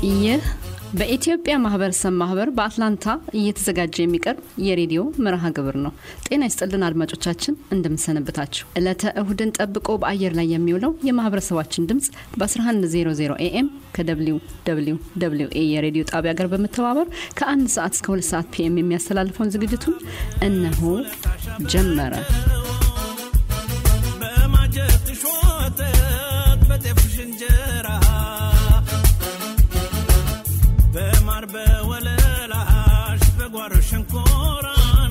ይህ በኢትዮጵያ ማህበረሰብ ማህበር በአትላንታ እየተዘጋጀ የሚቀርብ የሬዲዮ መርሃ ግብር ነው። ጤና ይስጥልን አድማጮቻችን እንደምንሰነበታችሁ። ዕለተ እሁድን ጠብቆ በአየር ላይ የሚውለው የማህበረሰባችን ድምጽ በ1100 AM ከWWWA የሬዲዮ ጣቢያ ጋር በመተባበር ከ1 ሰዓት እስከ 2 ሰዓት PM የሚያስተላልፈውን ዝግጅቱን እነሆ ጀመረ። شنكوران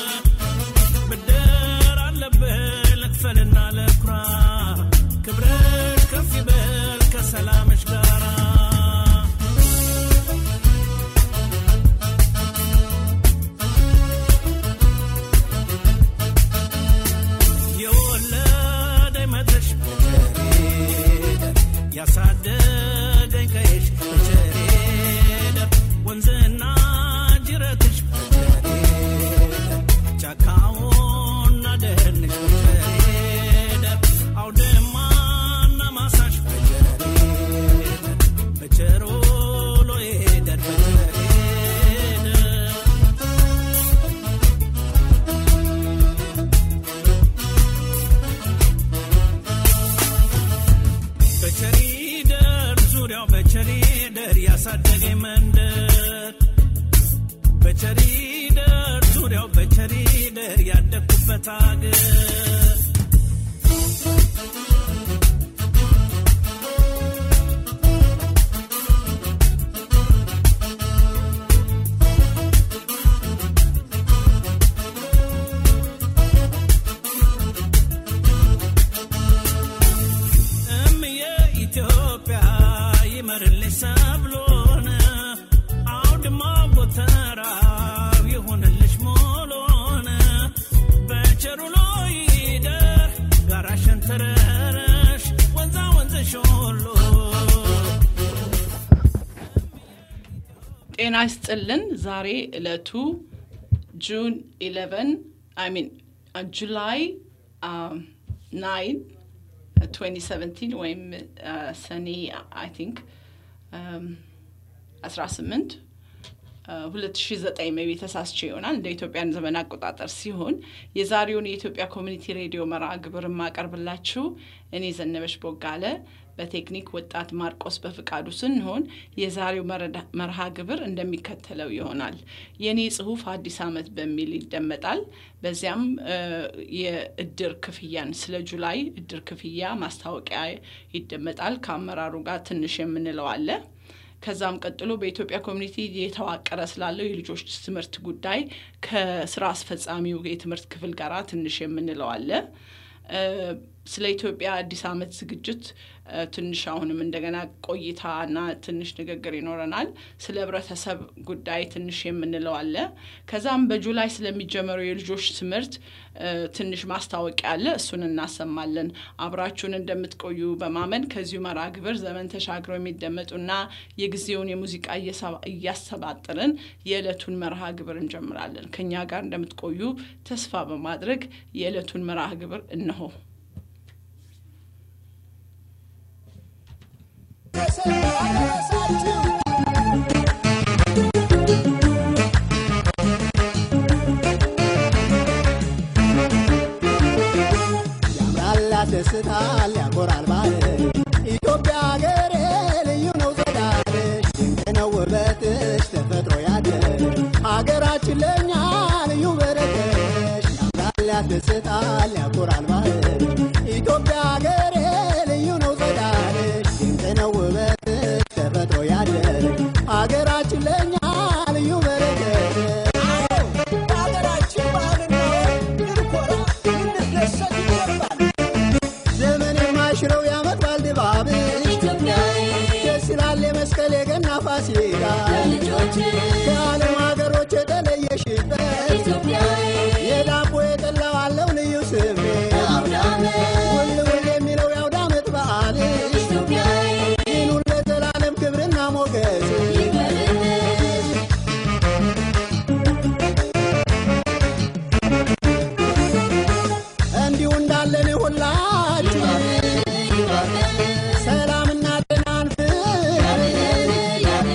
بدر على بالك فلنا لكرا كبرت كفي بالك سلام شجارة يا ولد ما تدش بجريد يا صدق كيش بجريد ونزلنا ጤና ይስጥልን ዛሬ ዕለቱ June 11 July 9 2017 ወይም ሰኔ I think 18 2009 maybe ተሳስቼ ይሆናል እንደ ኢትዮጵያን ዘመን አቆጣጠር ሲሆን የዛሬውን የኢትዮጵያ ኮሚኒቲ ሬዲዮ መርሃ ግብር ማቀርብላችሁ እኔ ዘነበሽ ቦጋለ በቴክኒክ ወጣት ማርቆስ በፍቃዱ ስንሆን የዛሬው መርሃ ግብር እንደሚከተለው ይሆናል። የኔ ጽሁፍ አዲስ አመት በሚል ይደመጣል። በዚያም የእድር ክፍያን ስለ ጁላይ እድር ክፍያ ማስታወቂያ ይደመጣል። ከአመራሩ ጋር ትንሽ የምንለው አለ። ከዛም ቀጥሎ በኢትዮጵያ ኮሚኒቲ የተዋቀረ ስላለው የልጆች ትምህርት ጉዳይ ከስራ አስፈጻሚው የትምህርት ክፍል ጋር ትንሽ የምንለው አለ። ስለ ኢትዮጵያ አዲስ አመት ዝግጅት ትንሽ አሁንም እንደገና ቆይታና ትንሽ ንግግር ይኖረናል። ስለ ህብረተሰብ ጉዳይ ትንሽ የምንለው አለ። ከዛም በጁላይ ስለሚጀመረው የልጆች ትምህርት ትንሽ ማስታወቂያ አለ። እሱን እናሰማለን። አብራችሁን እንደምትቆዩ በማመን ከዚሁ መርሃ ግብር ዘመን ተሻግረው የሚደመጡና የጊዜውን የሙዚቃ እያሰባጥርን የዕለቱን መርሃ ግብር እንጀምራለን። ከኛ ጋር እንደምትቆዩ ተስፋ በማድረግ የዕለቱን መርሃ ግብር እነሆ ደስታል ያቆራል ባለ ኢትዮጵያ ሀገሬ ልዩ ነው ዘዳለ ድንቅ ነው ውበትሽ ተፈጥሮ ያደለ ሀገራችን ለኛ ልዩ በረከትሽ ያምራል ደስታል ያቆራል ባለ ኢትዮጵያ ሀገሬ ልዩ ነው ዘዳለ ድንቅ ነው ውበትሽ ተፈጥሮ ያደለ ሀገራችን ለኛ ልዩ በረከትሽ ፋሲካ ለልጆች ከዓለም ሀገሮች የተለየሽበት ኢትዮጵያዬ የዳቦ የጠላው አለው ልዩ ስሜ አውዳመ ሁሉ የሚለው ያውዳመት በዓል ኢትዮጵያዬ ይኑር ለዘላለም ክብርና ሞገስ እንዲሁ እንዳለን ሁላችን ሰላምና ጤናን ፍቅር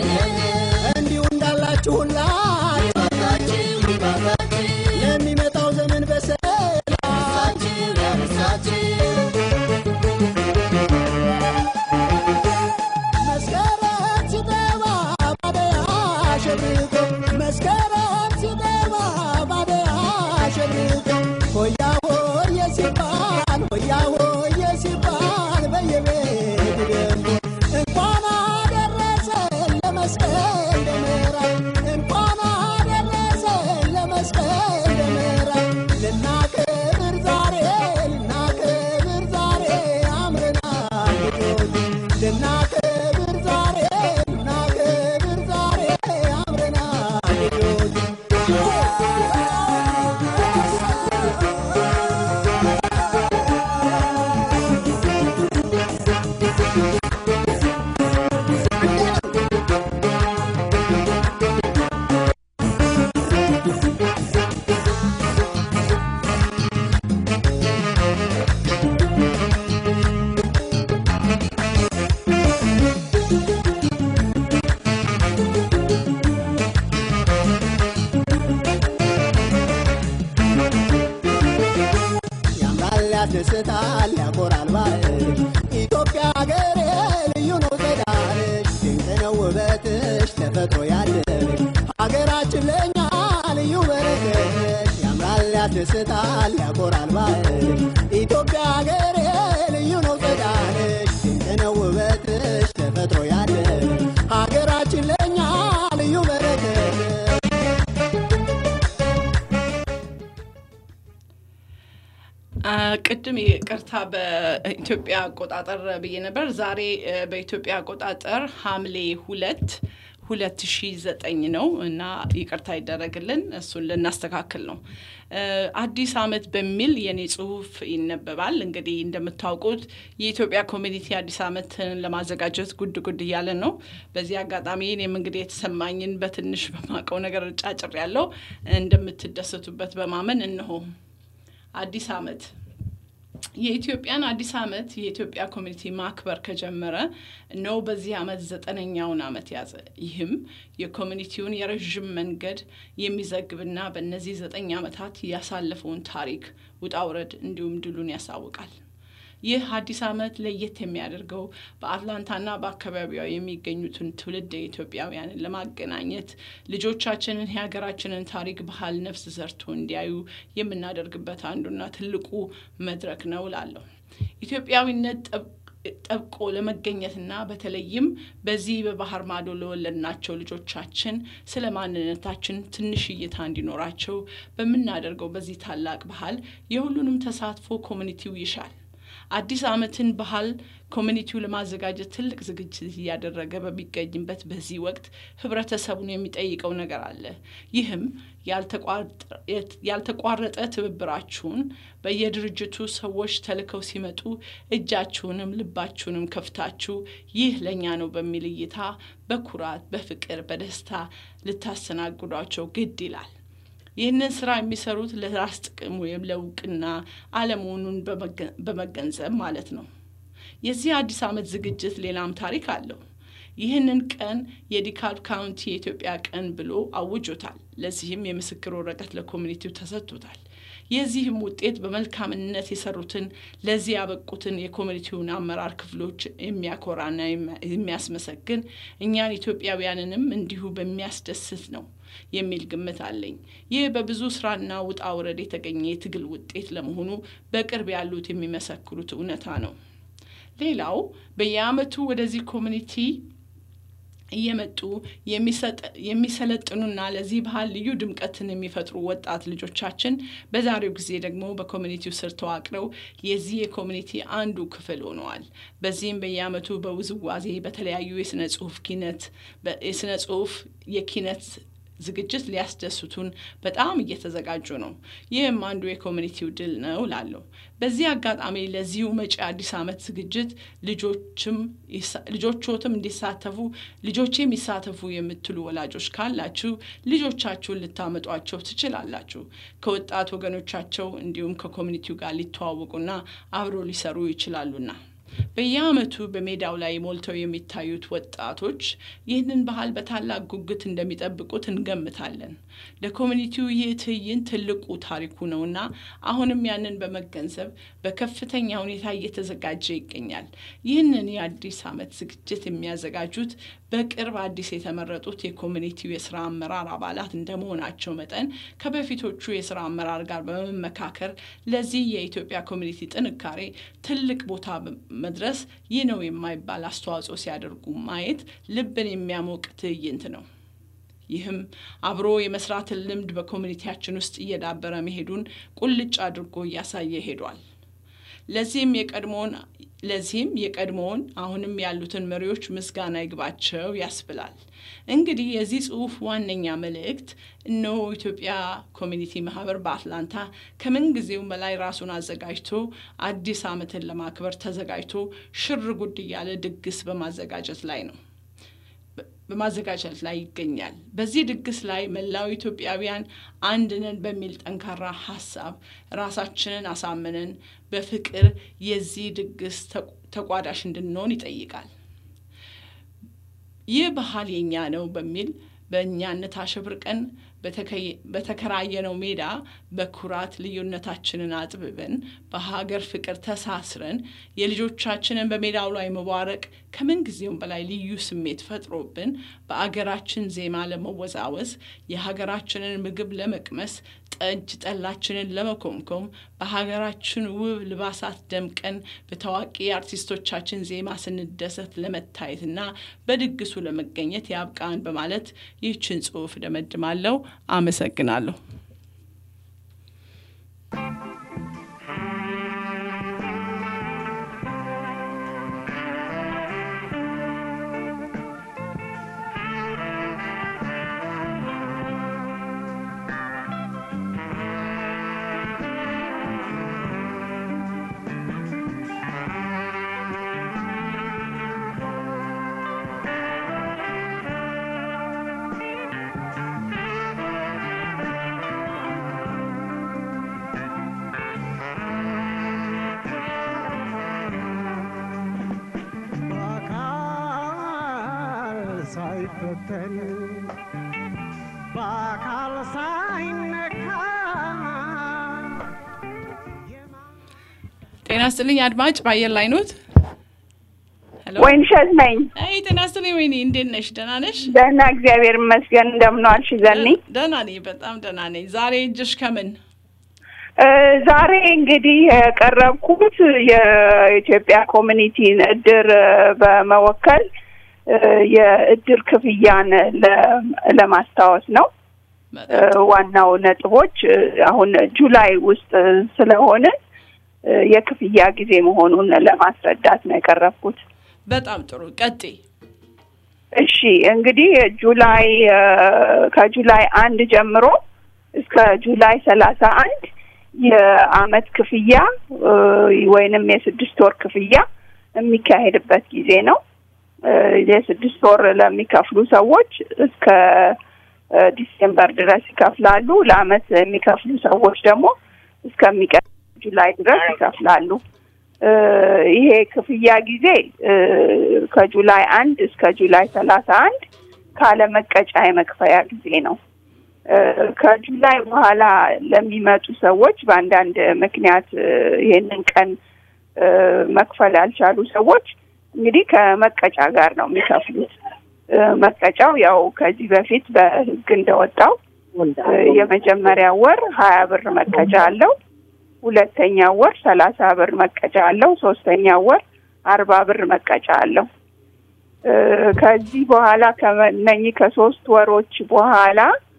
ያስደስታል ያኮራል ባልሽ ኢትዮጵያ ሀገሬ ልዩ ነው ጸዳልሽ ድንቅ ነው ውበትሽ ተፈጥሮ ያለሽ ሀገራችን ለኛ ልዩ በረከትሽ ያምራል ያስደስታል ያኮራል ባልሽ ኢትዮጵያ ሀገሬ ልዩ ነው ጸዳልሽ ድንቅ ነው ውበትሽ ተፈጥሮ ያለሽ ሀገራችን ለኛ ልዩ በረከትሽ ቅድም ይቅርታ በኢትዮጵያ አቆጣጠር ብዬ ነበር ዛሬ በኢትዮጵያ አቆጣጠር ሐምሌ 2 2009 ነው እና ይቅርታ ይደረግልን እሱን ልናስተካክል ነው አዲስ አመት በሚል የኔ ጽሁፍ ይነበባል እንግዲህ እንደምታውቁት የኢትዮጵያ ኮሚኒቲ አዲስ አመትን ለማዘጋጀት ጉድ እያለ ነው በዚህ አጋጣሚ እኔም እንግዲህ የተሰማኝን በትንሽ በማቀው ነገር ጫጭር ያለው እንደምትደሰቱበት በማመን እንሆ አዲስ አመት የኢትዮጵያን አዲስ አመት የኢትዮጵያ ኮሚኒቲ ማክበር ከጀመረ ነው በዚህ አመት 9ኛውን አመት ያዘ ይህም የኮሚኒቲውን የረጅም መንገድ የሚዘግብና በእነዚህ 9 አመታት ያሳለፈውን ታሪክ ውጣውረድ እንዲሁም ድሉን ያሳውቃል ይህ አዲስ አመት ለየት የሚያደርገው በአትላንታና በአካባቢዋ የሚገኙትን ትውልድ ኢትዮጵያውያንን ለማገናኘት ልጆቻችንን የሀገራችንን ታሪክ ባህል ነፍስ ዘርቶ እንዲያዩ የምናደርግበት አንዱና ትልቁ መድረክ ነው ላለው ኢትዮጵያዊነት ጠብቆ ለመገኘትና በተለይም በዚህ በባህር ማዶ ለወለድናቸው ልጆቻችን ስለማንነታችን ትንሽ እይታ እንዲኖራቸው በመናደርገው በዚህ ታላቅ ባህል የሁሉንም ተሳትፎ ኮሚኒቲው ይሻል አዲስ አመትን ባህል ኮሚኒቲው ለማዘጋጀት ትልቅ ዝግጅት ያደረገ በሚገኝበት በዚህ ወቅት ህብረተሰቡን የሚጠይቀው ነገር አለ ይህም ያልተቋረጠ ትብብራችሁን በየድርጅቱ ሰዎች ተልከው ሲመጡ እጃችሁንም ልባችሁንም ከፍታችሁ ይህ ለኛ ነው በሚል እይታ በኩራት በፍቅር በደስታ ልታስተናግዷቸው ግድ ይላል ይህንን ስራ የሚሰሩት ለራስ ጥቅም ወይም ለውቅና አለመሆኑን በመገንዘብ ማለት ነው የዚህ አዲስ አመት ዝግጅት ሌላም ታሪክ አለው ይህንን ቀን የዲካልብ ካውንቲ የኢትዮጵያ ቀን ብሎ አውጆታል ለዚህም የምስክር ወረቀት ለኮሚኒቲው ተሰጥቷል የዚህም ውጤት በመልካምነት የሰሩትን ለዚህ ያበቁትን የኮሚኒቲውን አመራር ክፍሎች የሚያኮራና የሚያስመሰግን እኛን ኢትዮጵያውያንንም እንዲሁ በሚያስደስት ነው የሚል ግምት አለኝ ይህ በብዙ ስራና ውጣ ወረድ የተገኘ የትግል ውጤት ለመሆኑ በቅርብ ያሉት የሚመሰክሩት እውነታ ነው ሌላው በየአመቱ ወደዚህ ኮሚኒቲ እየመጡ የሚሰለጥኑና ለዚህ ባህል ልዩ ድምቀትን የሚፈጥሩ ወጣት ልጆቻችን በዛሬው ጊዜ ደግሞ በኮሚኒቲው ስር ተዋቅረው የዚህ የኮሚኒቲ አንዱ ክፍል ሆነዋል በዚህም በየአመቱ በውዝዋዜ በተለያዩ የስነ ጽሁፍ የኪነት ዝግጅት ሊያስደስቱን በጣም እየተዘጋጁ ነው ይህም አንዱ የኮሚኒቲው ድል ነው ላለው በዚህ አጋጣሚ ለዚሁ መጪ አዲስ አመት ዝግጅት ልጆችዎትም እንዲሳተፉ ልጆቼም ይሳተፉ የምትሉ ወላጆች ካላችሁ ልጆቻችሁን ልታመጧቸው ትችላላችሁ ከወጣት ወገኖቻቸው እንዲሁም ከኮሚኒቲው ጋር ሊተዋወቁና አብሮ ሊሰሩ ይችላሉና በየአመቱ በሜዳው ላይ ሞልተው የሚታዩት ወጣቶች ይህንን ባህል በታላቅ ጉጉት እንደሚጠብቁት እንገምታለን ለኮሚኒቲው ይህ ትዕይንት ትልቁ ታሪኩ ነውና አሁንም ያንን በመገንዘብ በከፍተኛ ሁኔታ እየተዘጋጀ ይገኛል ይህንን የአዲስ አመት ዝግጅት የሚያዘጋጁት በቅርብ አዲስ የተመረጡት የኮሚኒቲው የሥራ አመራር አባላት እንደመሆናቸው መጠን ከበፊቶቹ የሥራ አመራር ጋር በመመካከር ለዚህ የኢትዮጵያ ኮሚኒቲ ጥንካሬ ትልቅ ቦታ መድረስ ይህ ነው የማይባል አስተዋጽኦ ሲያደርጉ ማየት ልብን የሚያሞቅ ትዕይንት ነው ይህም አብሮ የመስራት ልምድ በኮሚኒቲያችን ውስጥ እየዳበረ መሄዱን ቁልጭ አድርጎ ያሳየ ሄዷል ለዚህም የቀድሞውን አሁንም ያሉትን መሪዎች ምስጋና ይግባቸው ያስብላል እንግዲህ የዚህ ጽሁፍ ዋነኛ መልእክት ነው ኢትዮጵያ ኮሚኒቲ ማህበር በአትላንታ ከምን ጊዜው በላይ ራሱን አዘጋጅቶ አዲስ አመትን ለማክበር ተዘጋጅቶ ሽር ጉድ ያለ ድግስ በማዘጋጀት ላይ ይገኛል በዚህ ድግስ ላይ መላው ኢትዮጵያውያን አንድ ነን በሚል ጠንካራ ሐሳብ ራሳችንን አሳምነን በፍቅር የዚህ ድግስ ተቋዳሽ እንድንሆን ይጠይቃል ይህ ባህል የኛ ነው በሚል በእኛነት አሸብርቀን በተከራየነው ሜዳ በኩራት ልዩነታችንን አጥብበን በሀገር ፍቅር ተሳስረን የልጆቻችንን በሜዳው ላይ መባረክ ከምን ጊዜውም በላይ ልዩ ስሜት ፈጥሮብን በአገራችን ዜማ ለመወዛወዝ የሀገራችንን ምግብ ለመቅመስ ጠጅ ጠላችንን ለመኮምኮም በሀገራችን ውብ ልባሳት ደምቀን በታዋቂ አርቲስቶቻችን ዜማ ስንደሰት ለመታየትና በድግሱ ለመገኘት ያብቃን በማለት ይህችን ጽሑፍ ደመድማለሁ። አመሰግናለሁ። ጤና ይስጥልኝ አድማጭ ባየር ላይ ኖት። ሄሎ ወይንሸት ነኝ። አይ ጤና ይስጥልኝ ወይኔ እንዴት ነሽ? ደህና ነሽ? ደህና እግዚአብሔር ይመስገን። እንደምን ዋልሽ ዘኒ? ደህና ነኝ በጣም ደህና ነኝ። ዛሬ እጅሽ ከምን? ዛሬ እንግዲህ የቀረብኩት የኢትዮጵያ ኮሚኒቲ እድር በመወከል የእድር ክፍያን ለማስታወስ ነው። ዋናው ነጥቦች አሁን ጁላይ ውስጥ ስለሆነ የክፍያ ጊዜ መሆኑን ለማስረዳት ነው የቀረብኩት። በጣም ጥሩ ቀጥይ። እሺ እንግዲህ ከጁላይ 1 ጀምሮ እስከ ጁላይ 31 የአመት ክፍያ ወይንም የ6 ወር ክፍያ የሚካሄድበት ጊዜ ነው። የ6 ወር ለሚከፍሉ ሰዎች እስከ ዲሴምበር ድረስ ይከፍላሉ። ለአመት የሚከፍሉ ሰዎች ደግሞ እስከሚቀጥለው ጁላይ ድረስ ይከፍላሉ። ይሄ ክፍያ ጊዜ ከጁላይ 1 እስከ ጁላይ 31 ካለ መቀጫ የመክፈያ ጊዜ ነው። ከጁላይ በኋላ ለሚመጡ ሰዎች በአንዳንድ ምክንያት ይሄንን ቀን መክፈል ያልቻሉ ሰዎች እንግዲህ ከመቀጫ ጋር ነው የሚከፍሉት። መቀጫው ያው ከዚህ በፊት በህግ እንደወጣው የመጀመሪያ ወር 20 ብር መቀጫ አለው። ሁለተኛ ወር 30 ብር መቀጫ አለው። ሶስተኛ ወር 40 ብር መቀጫ አለው። ከዚህ በኋላ ከነኚህ ከ3 ወሮች በኋላ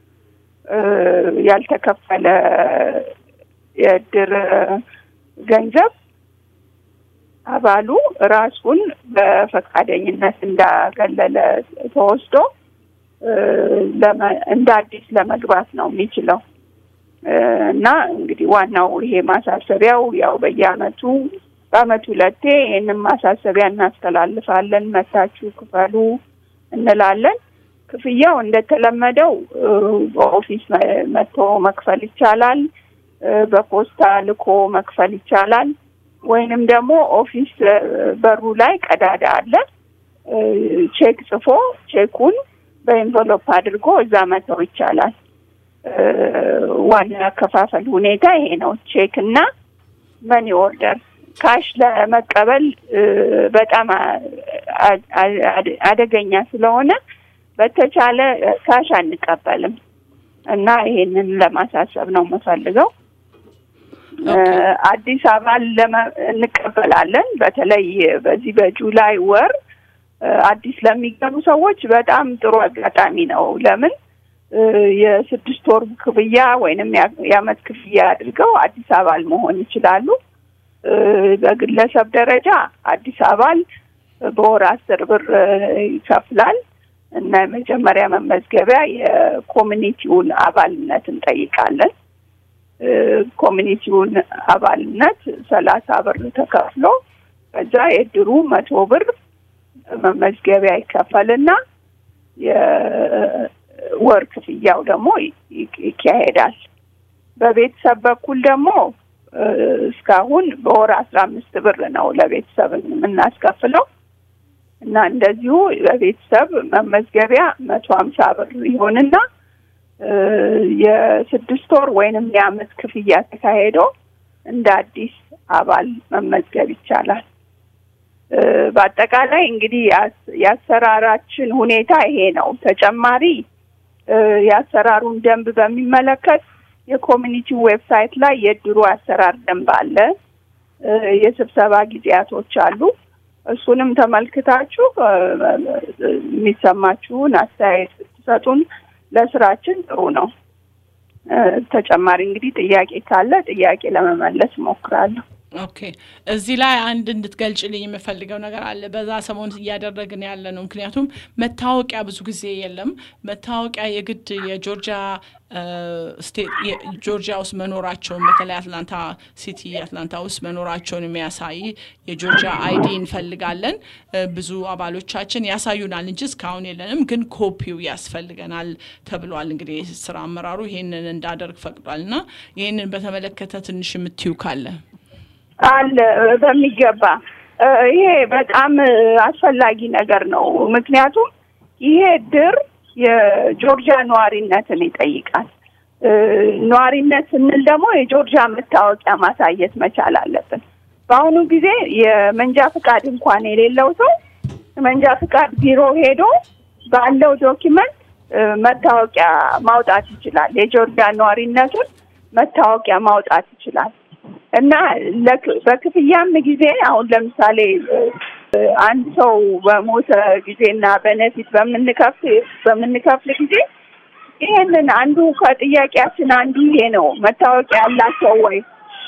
ያልተከፈለ የእድር ገንዘብ አባሉ ራሱን በፈቃደኝነት እንዳገለለ ተወስዶ እንደ አዲስ ለመግባት ነው የሚችለው። እና እንግዲህ ዋናው ይሄ ማሳሰቢያው ያው በየአመቱ በአመቱ ለቴ ይሄንን ማሳሰቢያ እናስተላልፋለን። መታችሁ ክፈሉ እንላለን። ክፍያው እንደተለመደው በኦፊስ መጥቶ መክፈል ይቻላል። በፖስታ ልኮ መክፈል ይቻላል። ወይንም ደግሞ ኦፊስ በሩ ላይ ቀዳዳ አለ። ቼክ ጽፎ ቼኩን በኤንቨሎፕ አድርጎ እዛ መተው ይቻላል። ዋና አከፋፈል ሁኔታ ይሄ ነው። ቼክ እና መኒ ኦርደር። ካሽ ለመቀበል በጣም አደገኛ ስለሆነ በተቻለ ካሽ አንቀበልም እና ይሄንን ለማሳሰብ ነው የምፈልገው። አዲስ አበባን እንቀበላለን። በተለይ በዚህ በጁላይ ወር አዲስ ለሚገቡ ሰዎች በጣም ጥሩ አጋጣሚ ነው። ለምን የ6 ወር ክፍያ ወይንም የአመት ክፍያ አድርገው አዲስ አበባ መሆን ይችላሉ። በግለሰብ ደረጃ አዲስ አበባ በወር 10 ብር ይከፍላል እና የመጀመሪያ መመዝገቢያ የኮሚኒቲውን አባልነት እንጠይቃለን። ኮሚኒቲውን አባልነት 30 ብር ተከፍሎ ከዛ የድሩ 100 ብር መመዝገቢያ ይከፈልና የወር ክፍያው ደግሞ ይካሄዳል። በቤተሰብ በኩል ደግሞ እስካሁን በወር 15 ብር ነው ለቤተሰብ የምናስከፍለው እና እንደዚሁ በቤተሰብ መመዝገቢያ 150 ብር ይሆንና የ6 ወር ወይንም የአመት ክፍያ ተካሄዶ እንደ አዲስ አባል መመዝገብ ይቻላል። በአጠቃላይ እንግዲህ ያሰራራችን ሁኔታ ይሄ ነው። ተጨማሪ ያሰራሩን ደንብ በሚመለከት የኮሚኒቲው ዌብሳይት ላይ የድሩ አሰራር ደንብ አለ። የስብሰባ ጊዜያቶች አሉ። እሱንም ተመልክታችሁ የሚሰማችሁን አስተያየት ትሰጡን ለስራችን ጥሩ ነው። ተጨማሪ እንግዲህ ጥያቄ ካለ ጥያቄ ለመመለስ ሞክራለሁ። ኦኬ እዚህ ላይ አንድ እንድትገልጭልኝ የምፈልገው ነገር አለ። በዛ ሰሞን እያደረግን ያለ ነው። ምክንያቱም መታወቂያ ብዙ ጊዜ የለም። መታወቂያ የግድ የጆርጂያ ስቴት ጆርጂያ ውስጥ መኖራቸውን በተለይ አትላንታ ሲቲ አትላንታ ውስጥ መኖራቸውን የሚያሳይ የጆርጂያ አይዲ እንፈልጋለን። ብዙ አባሎቻችን ያሳዩናል እንጂ እስካሁን የለንም፣ ግን ኮፒው ያስፈልገናል ተብሏል። እንግዲህ ስራ አመራሩ ይሄንን እንዳደርግ ፈቅዷልና ይሄንን በተመለከተ ትንሽ የምትዩ ካለ አለ በሚገባ ይሄ በጣም አስፈላጊ ነገር ነው። ምክንያቱም ይሄ ድር የጆርጂያ ነዋሪነትን ይጠይቃል። ነዋሪነት ስንል ደግሞ የጆርጂያ መታወቂያ ማሳየት መቻል አለብን። በአሁኑ ጊዜ የመንጃ ፍቃድ እንኳን የሌለው ሰው መንጃ ፍቃድ ቢሮ ሄዶ ባለው ዶክመንት መታወቂያ ማውጣት ይችላል። የጆርጂያ ነዋሪነቱን መታወቂያ ማውጣት ይችላል። እና በክፍያም ጊዜ አሁን ለምሳሌ አንድ ሰው በሞተ ጊዜና በነፊት በምንከፍል ጊዜ ይሄንን አንዱ ከጥያቄያችን አንዱ ይሄ ነው። መታወቂያ ያላቸው ወይ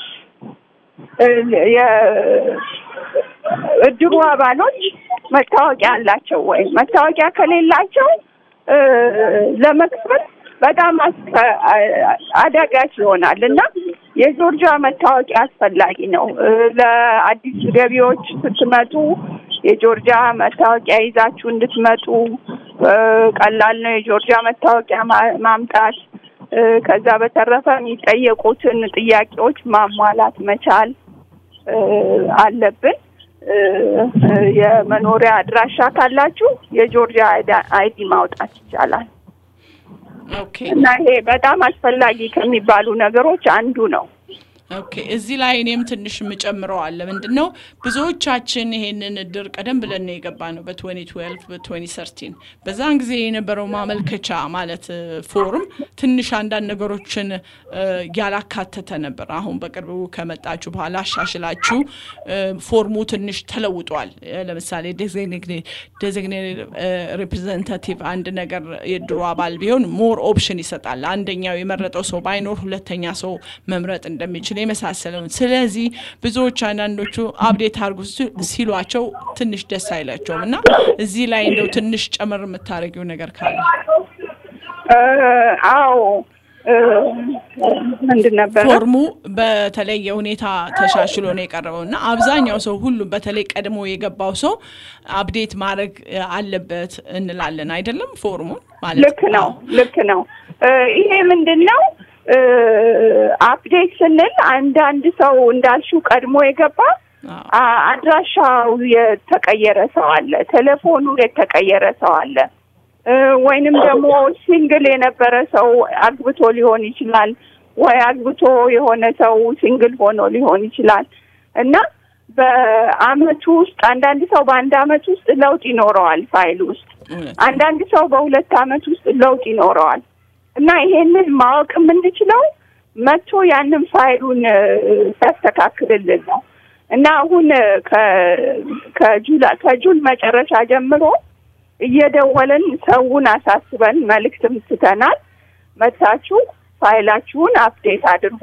የእድሩ አባሎች መታወቂያ ያላቸው ወይ መታወቂያ ከሌላቸው ለመክፈል በጣም አዳጋች ይሆናል እና የጆርጂያ መታወቂያ አስፈላጊ ነው። ለአዲስ ገቢዎች ስትመጡ የጆርጂያ መታወቂያ ይዛችሁ እንድትመጡ ቀላል ነው የጆርጂያ መታወቂያ ማምጣት። ከዛ በተረፈ የሚጠየቁትን ጥያቄዎች ማሟላት መቻል አለብን። የመኖሪያ አድራሻ ካላችሁ የጆርጂያ አይዲ ማውጣት ይቻላል። ኦኬ እና ይሄ በጣም አስፈላጊ ከሚባሉ ነገሮች አንዱ ነው። ኦኬ እዚህ ላይ እኔም ትንሽ ምጨምረው አለ። ምንድነው ብዙዎቻችን ይሄንን ድር ቀደም ብለን ነው የገባነው በ2012 በ2013 በዛን ጊዜ የነበረው ማመልከቻ ማለት ፎርም ትንሽ አንዳንድ ነገሮችን ያላካተተ ነበር። አሁን በቅርቡ ከመጣችሁ በኋላ አሻሽላችሁ ፎርሙ ትንሽ ተለውጧል። ለምሳሌ ዴዚግኔትድ ሪፕሬዘንታቲቭ አንድ ነገር የድሩ አባል ቢሆን ሞር ኦፕሽን ይሰጣል። አንደኛው የመረጠው ሰው ባይኖር ሁለተኛ ሰው መምረጥ እንደሚችል የመሳሰለው። ስለዚህ ብዙዎች አንዳንዶቹ አፕዴት አድርጉ ሲሏቸው ትንሽ ደስ አይላቸውም እና እዚህ ላይ እንደው ትንሽ ጨመር የምታረጊው ነገር ካለ? አዎ ምንድን ነበር ፎርሙ በተለየ ሁኔታ ተሻሽሎ ነው የቀረበውና አብዛኛው ሰው ሁሉ በተለይ ቀድሞ የገባው ሰው አፕዴት ማድረግ አለበት እንላለን አይደለም? ፎርሙ ማለት ልክ ነው። ይሄ ምንድነው አፕዴት ስንል አንዳንድ ሰው እንዳልሽው ቀድሞ የገባ አድራሻው የተቀየረ ሰው አለ፣ ቴሌፎኑ የተቀየረ ሰው አለ፣ ወይንም ደግሞ ሲንግል የነበረ ሰው አግብቶ ሊሆን ይችላል፣ ወይ አግብቶ የሆነ ሰው ሲንግል ሆኖ ሊሆን ይችላል እና በአመቱ ውስጥ አንዳንድ ሰው በአንድ አመት ውስጥ ለውጥ ይኖረዋል ፋይል ውስጥ፣ አንዳንድ ሰው በ2 አመት ውስጥ ለውጥ ይኖረዋል እና ይሄንን ማወቅ የምንችለው መጥቶ ያንን ፋይሉን ያስተካክልልን ነው እና አሁን ከጁን መጨረሻ ጀምሮ እየደወልን ሰውን አሳስበን መልእክትም ስተናል። መጣችሁ ፋይላችሁን አፕዴት አድርጉ፣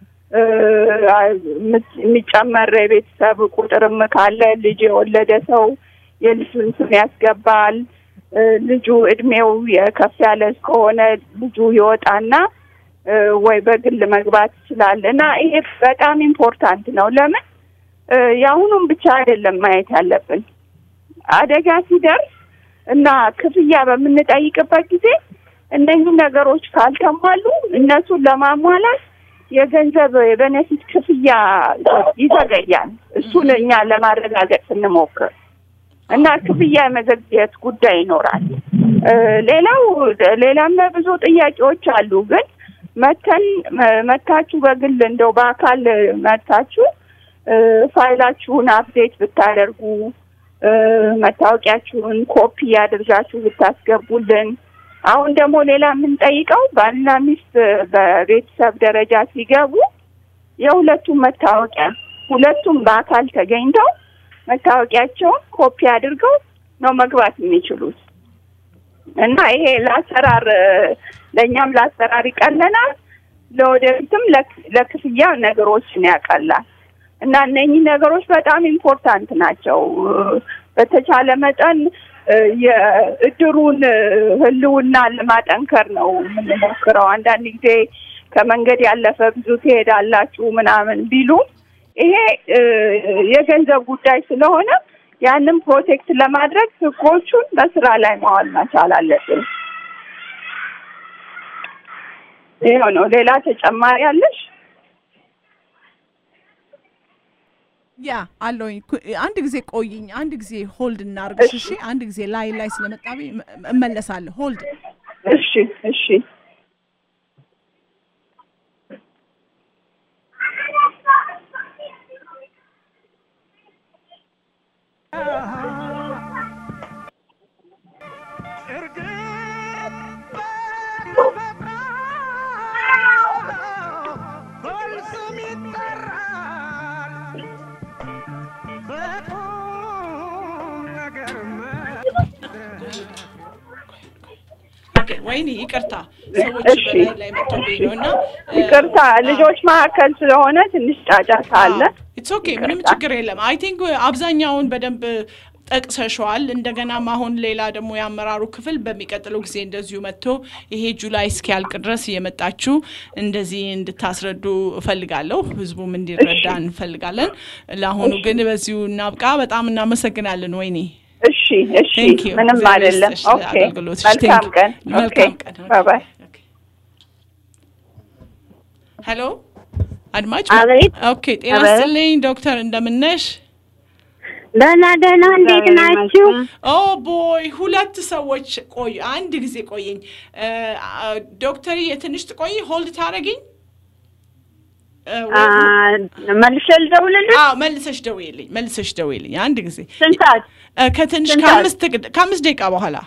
የሚጨመር የቤተሰብ ቁጥርም ካለ ልጅ የወለደ ሰው የልጁን ስም ያስገባል። ልጁ እድሜው የከፍ ያለ ከሆነ ልጁ ይወጣና ወይ በግል መግባት ይችላል እና ይሄ በጣም ኢምፖርታንት ነው። ለምን ያሁኑም ብቻ አይደለም ማየት ያለብን፣ አደጋ ሲደርስ እና ክፍያ በምንጠይቅበት ጊዜ እነዚህ ነገሮች ካልተሟሉ እነሱን ለማሟላት የገንዘብ የቤኔፊት ክፍያ ይዘገያል። እሱን እኛ ለማረጋገጥ ስንሞክር እና ክፍያ መዘግየት ጉዳይ ይኖራል ሌላም ብዙ ጥያቄዎች አሉ ግን መታችሁ በግል እንደው በአካል መታችሁ ፋይላችሁን አፕዴት ብታደርጉ መታወቂያችሁን ኮፒ ያድርጋችሁ ብታስገቡልን አሁን ደግሞ ሌላ ምን ጠይቀው ባልና ሚስት በቤተሰብ ደረጃ ሲገቡ የሁለቱም መታወቂያ ሁለቱም በአካል ተገኝተው መታወቂያቸውን ኮፒ አድርገው ነው መግባት የሚችሉት እና ይሄ ለአሰራር ለኛም ለአሰራር ይቀለናል ለወደፊትም ለክፍያ ነገሮችን ያቀላል እና እነኚህ ነገሮች በጣም ኢምፖርታንት ናቸው በተቻለ መጠን የእድሩን ህልውና ለማጠንከር ነው የምንሞክረው አንዳንድ ጊዜ ከመንገድ ያለፈ ብዙ ትሄዳላችሁ ምናምን ቢሉ ይሄ የገንዘብ ጉዳይ ስለሆነ ያንን ፕሮቴክት ለማድረግ ህጎቹን በስራ ላይ ማዋል መቻል አለብን ይሄው ነው ሌላ ተጨማሪ አለሽ ያ አሎኝ አንድ ጊዜ ቆይኝ አንድ ጊዜ ሆልድ እናርግሽ እሺ አንድ ጊዜ ላይ ስለመጣቢ እመለሳለሁ ሆልድ እሺ ወይኔ ይቅርታ ሰዎች በላይ መጥተው ነውና ይቅርታ ልጆች ማከል ስለሆነ ትንሽ ጫጫታ አለ ኢትስ ኦኬ ምንም ችግር የለም አይ ቲንክ አብዛኛውን በደንብ ጠቅሰሻል እንደገና ማሆን ሌላ ደግሞ ያመራሩ ክፍል በሚቀጥለው ጊዜ እንደዚሁ መጥቶ ይሄ ጁላይ እስኪያልቅ ድረስ የመጣችሁ እንደዚህ እንድታስረዱ ፈልጋለሁ ህዝቡም እንዲረዳ እንፈልጋለን ለአሁኑ ግን በዚሁ እናብቃ በጣም እናመሰግናለን ወይኔ እሺ ምንም አይደለም ኦኬ መልካም ቀን ባይ ባይ ሄሎ አድማጭ ኦኬ ጤና ይስጥልኝ ዶክተር እንደምነሽ ደህና እንዴት ናችሁ ኦ ቦይ ሁለት ሰዎች ቆይ አንድ ጊዜ ቆየኝ ዶክተር የትንሽ ቆይ ሆልድ ታረጋግኝ መልሰሽ ደውልልኝ መልሰሽ ደውይልኝ አንድ ጊዜ ስንት ሰዓት ከትንሽ ከአምስት ደቂቃ በኋላ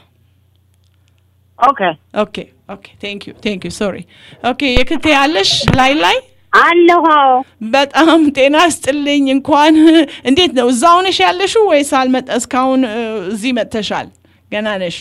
ኦኬ ቴንክ ዩ ሶሪ ኦኬ የክቴ ያለሽ ላይ አለሁ በጣም ጤና ይስጥልኝ እንኳን እንዴት ነው እዛው ነሽ ያለሽው ወይስ እስካሁን እዚህ መጥተሻል ገና ነሽ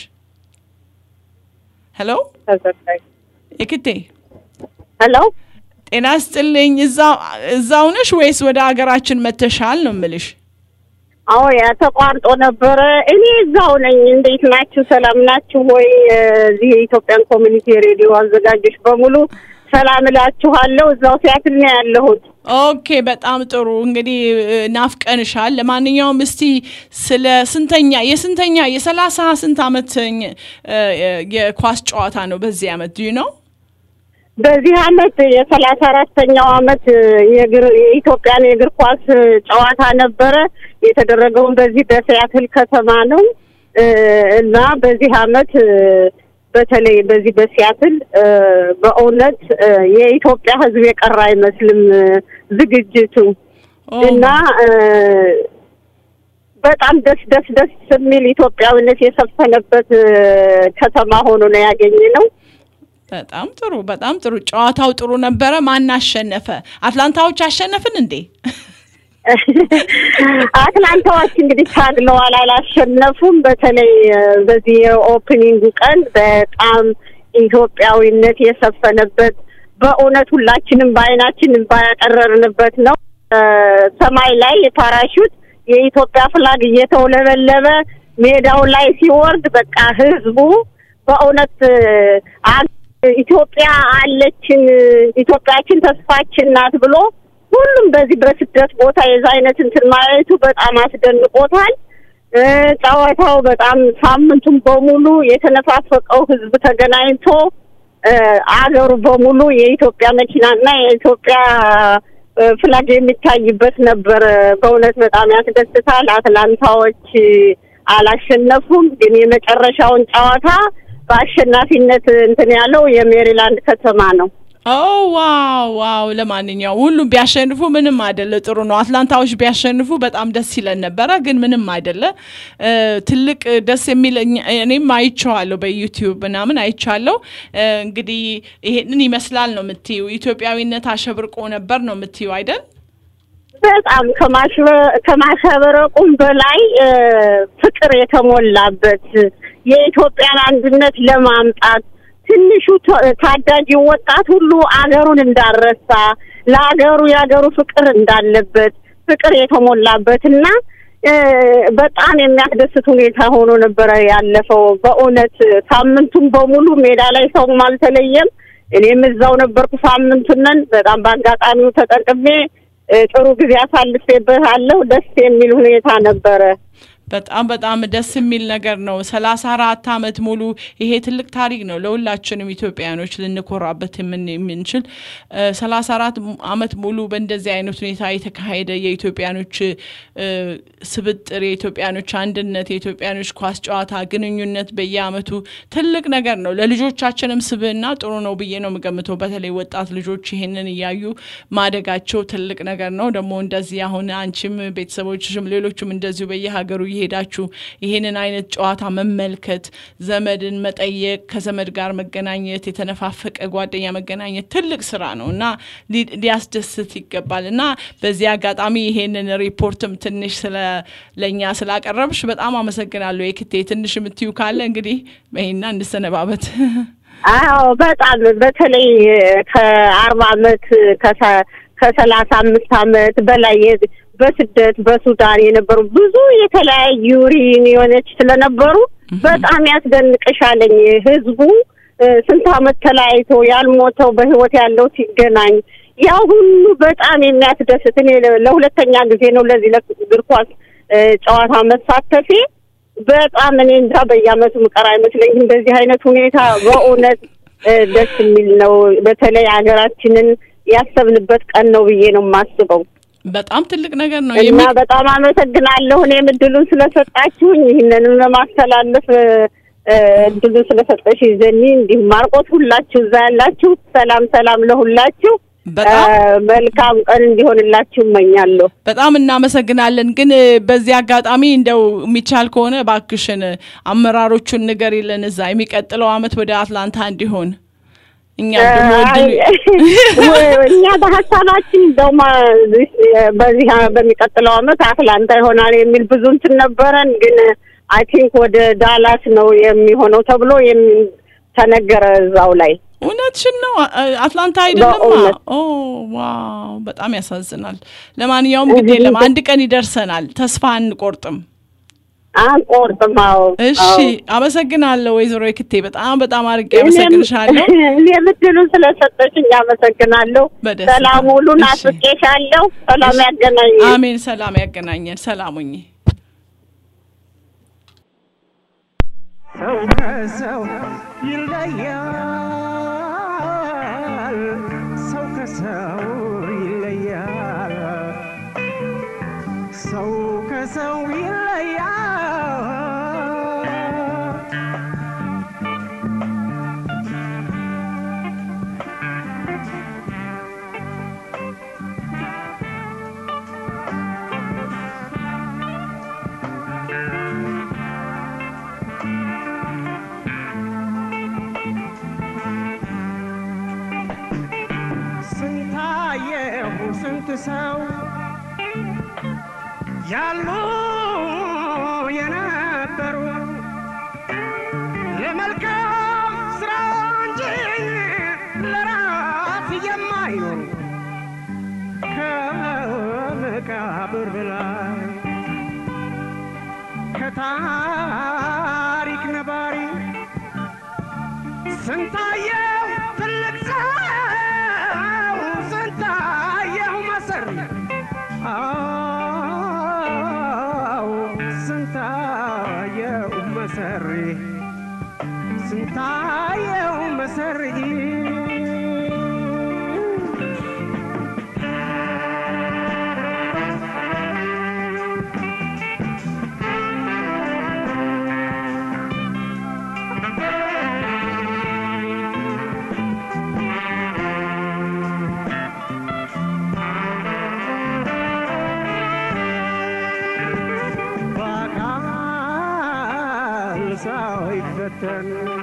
ሄሎ የክቴ ሄሎ ጤና ይስጥልኝ እዛው ነሽ ወይስ ወደ ሀገራችን መጥተሻል ነው የምልሽ አዎ ያ ተቋርጦ ነበር እኔ እዛው ነኝ እንዴት ናችሁ ሰላም ናችሁ ወይ እዚህ ኢትዮጵያን ኮሚኒቲ ሬዲዮ አዘጋጆች በሙሉ ሰላም እላችኋለሁ እዛው ሲያትል ነው ያለሁት ኦኬ በጣም ጥሩ እንግዲህ ናፍቀንሻል ለማንኛውም እስቲ ስለ የስንተኛ የ30 ስንት አመት የኳስ ጨዋታ ነው በዚህ አመት do you know በዚህ አመት የ34ኛው አመት የኢትዮጵያን የእግር ኳስ ጨዋታ ነበረ የተደረገው በዚህ በሲያትል ከተማ ነው እና በዚህ አመት በተለይ በዚህ በሲያትል በእውነት የኢትዮጵያ ህዝብ የቀረ አይመስልም ዝግጅቱ እና በጣም ደስ የሚል ኢትዮጵያዊነት የሰፈነበት ከተማ ሆኖ ነው ያገኘነው በጣም ጥሩ ጨዋታው ጥሩ ነበረ ማን አሸነፈ አትላንታዎች አሸነፈን እንዴ አትላንታዎች እንግዲህ ታግለዋል አላሸነፉም በተለይ በዚህ ኦፕኒንግ ቀን በጣም ኢትዮጵያዊነት የሰፈነበት በእውነት ሁላችንም ባይናችን ባያቀረርንበት ነው ሰማይ ላይ የፓራሹት የኢትዮጵያ ፍላግ እየተውለበለበ ሜዳው ላይ ሲወርድ በቃ ህዝቡ በእውነት ኢትዮጵያ አለችን ኢትዮጵያችን ተስፋችን ናት ብሎ ሁሉም በዚህ በስደት ቦታ የዛ አይነት እንትን ማየቱ በጣም አስደንቆታል ጨዋታው በጣም ሳምንቱን በሙሉ የተነፋፈቀው ህዝብ ተገናኝቶ አገሩ በሙሉ የኢትዮጵያ መኪናና የኢትዮጵያ ፍላግ የሚታይበት ነበር በእውነት በጣም ያስደስታል አትላንታዎች አላሸነፉም። ግን የመጨረሻውን ጨዋታ በአሸናፊነት እንትን ያለው የሜሪላንድ ከተማ ነው። ዋው ለማንኛውም ሁሉም ቢያሸንፉ ምንም አይደለ ጥሩ ነው። አትላንታዎች ቢያሸንፉ በጣም ደስ ይለን ነበር ግን ምንም አይደለ ትልቅ ደስ የሚል እኔም አይቻለሁ በዩቲዩብ ምናምን አይቻለሁ። እንግዲህ ይሄንን ይመስላል ነው የምትዩ ኢትዮጵያዊነት አሸብርቆ ነበር ነው የምትዩ አይደል? በጣም ከማሸበረቁም በላይ ፍቅር የተሞላበት የኢትዮጵያን አንድነት ለማምጣት ትንሹ ታዳጊ ወጣት ሁሉ አገሩን እንዳረሳ ለአገሩ ያገሩ ፍቅር እንዳለበት ፍቅር የተሞላበትና በጣም የሚያስደስት ሁኔታ ሆኖ ነበር ያለፈው። በእውነት ሳምንቱን በሙሉ ሜዳ ላይ ሰውም አልተለየም። እኔም እዛው ነበርኩ ሳምንቱን። በጣም በአጋጣሚው ተጠቅሜ ጥሩ ጊዜ አሳልፌበታለሁ። ደስ የሚል ሁኔታ ነበረ። በጣም ደስ የሚል ነገር ነው። 34 አመት ሙሉ ይሄ ትልቅ ታሪክ ነው ለሁላችንም ኢትዮጵያኖች ልንኮራበት የምንችል 34 አመት ሙሉ በእንደዚህ አይነት ሁኔታ የተካሄደ የኢትዮጵያኖች ስብጥር የኢትዮጵያኖች አንድነት የኢትዮጵያኖች ኳስ ጨዋታ ግንኙነት በየአመቱ ትልቅ ነገር ነው። ለልጆቻችንም ስብዕና ጥሩ ነው ብዬ ነው የምገምተው። በተለይ ወጣት ልጆች ይሄንን ያዩ ማደጋቸው ትልቅ ነገር ነው። ደግሞ እንደዚህ አሁን አንቺም ቤተሰቦችሽም ሌሎችም እንደዚሁ በየሀገሩ ሄዳችሁ ይሄንን አይነት ጨዋታ መመልከት ዘመድን መጠየቅ ከዘመድ ጋር መገናኘት የተነፋፈቀ ጓደኛ መገናኘት ትልቅ ስራ ነውና ሊያስደስት ይገባልና በዚህ አጋጣሚ ይሄንን ሪፖርትም ትንሽ ለኛ ስላቀረብሽ በጣም አመሰግናለሁ። የክቴ ትንሽ ምትዩ ካለ እንግዲህ በእና እንሰነባበት። አዎ በጣም በተለይ ከ40 አመት ከ35 አመት በላይ በስደት በሱዳን የነበሩ ብዙ የተለያዩ ሪዩኒዮኖች ስለነበሩ በጣም ያስደንቅሻለኝ። ህዝቡ ስንት አመት ተለያይቶ ያልሞተው በህይወት ያለው ሲገናኝ ያው ሁሉ በጣም የሚያስደስት። እኔ ለሁለተኛ ጊዜ ነው ለዚህ ለእግር ኳስ ጨዋታ መሳተፌ። በጣም እኔ እንጃ በየአመቱ ምቀራ አይመስለኝም። እንደዚህ አይነት ሁኔታ በእውነት ደስ የሚል ነው። በተለይ ሀገራችንን ያሰብንበት ቀን ነው ብዬ ነው የማስበው። በጣም ትልቅ ነገር ነው። እና በጣም አመሰግናለሁ እኔም እድሉን ስለሰጣችሁኝ ይሄንንም ለማስተላለፍ እድሉን ስለሰጠሽ ዘኒ እንዲህ ማርቆስ ሁላችሁ እዛ ያላችሁ ሰላም ለሁላችሁ መልካም ቀን እንዲሆንላችሁ እመኛለሁ። በጣም እናመሰግናለን። ግን በዚህ አጋጣሚ እንደው የሚቻል ከሆነ ባክሽን አመራሮቹን ንገሪልን እዛ የሚቀጥለው አመት ወደ አትላንታ እንዲሆን እኛ በሐሳባችን ደማ በዚህ በሚቀጥለው አመት አትላንታ ይሆናል የሚል ብዙ እንትን ነበረን። ግን አይ ቲንክ ወደ ዳላስ ነው የሚሆነው ተብሎ ተነገረ እዛው ላይ። እውነትሽን ነው አትላንታ አይደለም? ዋው በጣም ያሳዝናል። ለማንኛውም ግድ የለም አንድ ቀን ይደርሰናል። ተስፋ አንቆርጥም። አንቆርጥማው። እሺ አመሰግናለሁ ወይዘሮ የክቴ በጣም አርቄ አመሰግንሻለሁ። ለምትሉን ስለሰጠሽኝ አመሰግናለሁ። ሰላም ሁሉ ናፍቄሻለሁ። ሰላም ያገናኘን። አሜን። ሰላም ያገናኘን። ሰላሙኝ። ሰው ይለያል ሰው ከሰው ይለያል ሰው ከሰው ይለያል ስንት ሰው ያሉ የነበሩ ለመልካም ስራ እንጂ ለራስ የማይኖሩ ከመቃብር በላይ ከታሪክ ነባሪ ስንታየው ትልቅ ሰው ስንታየው መሰሪ ስንታየው መሰሪ ስንታየው መሰሪ ሳይፈተን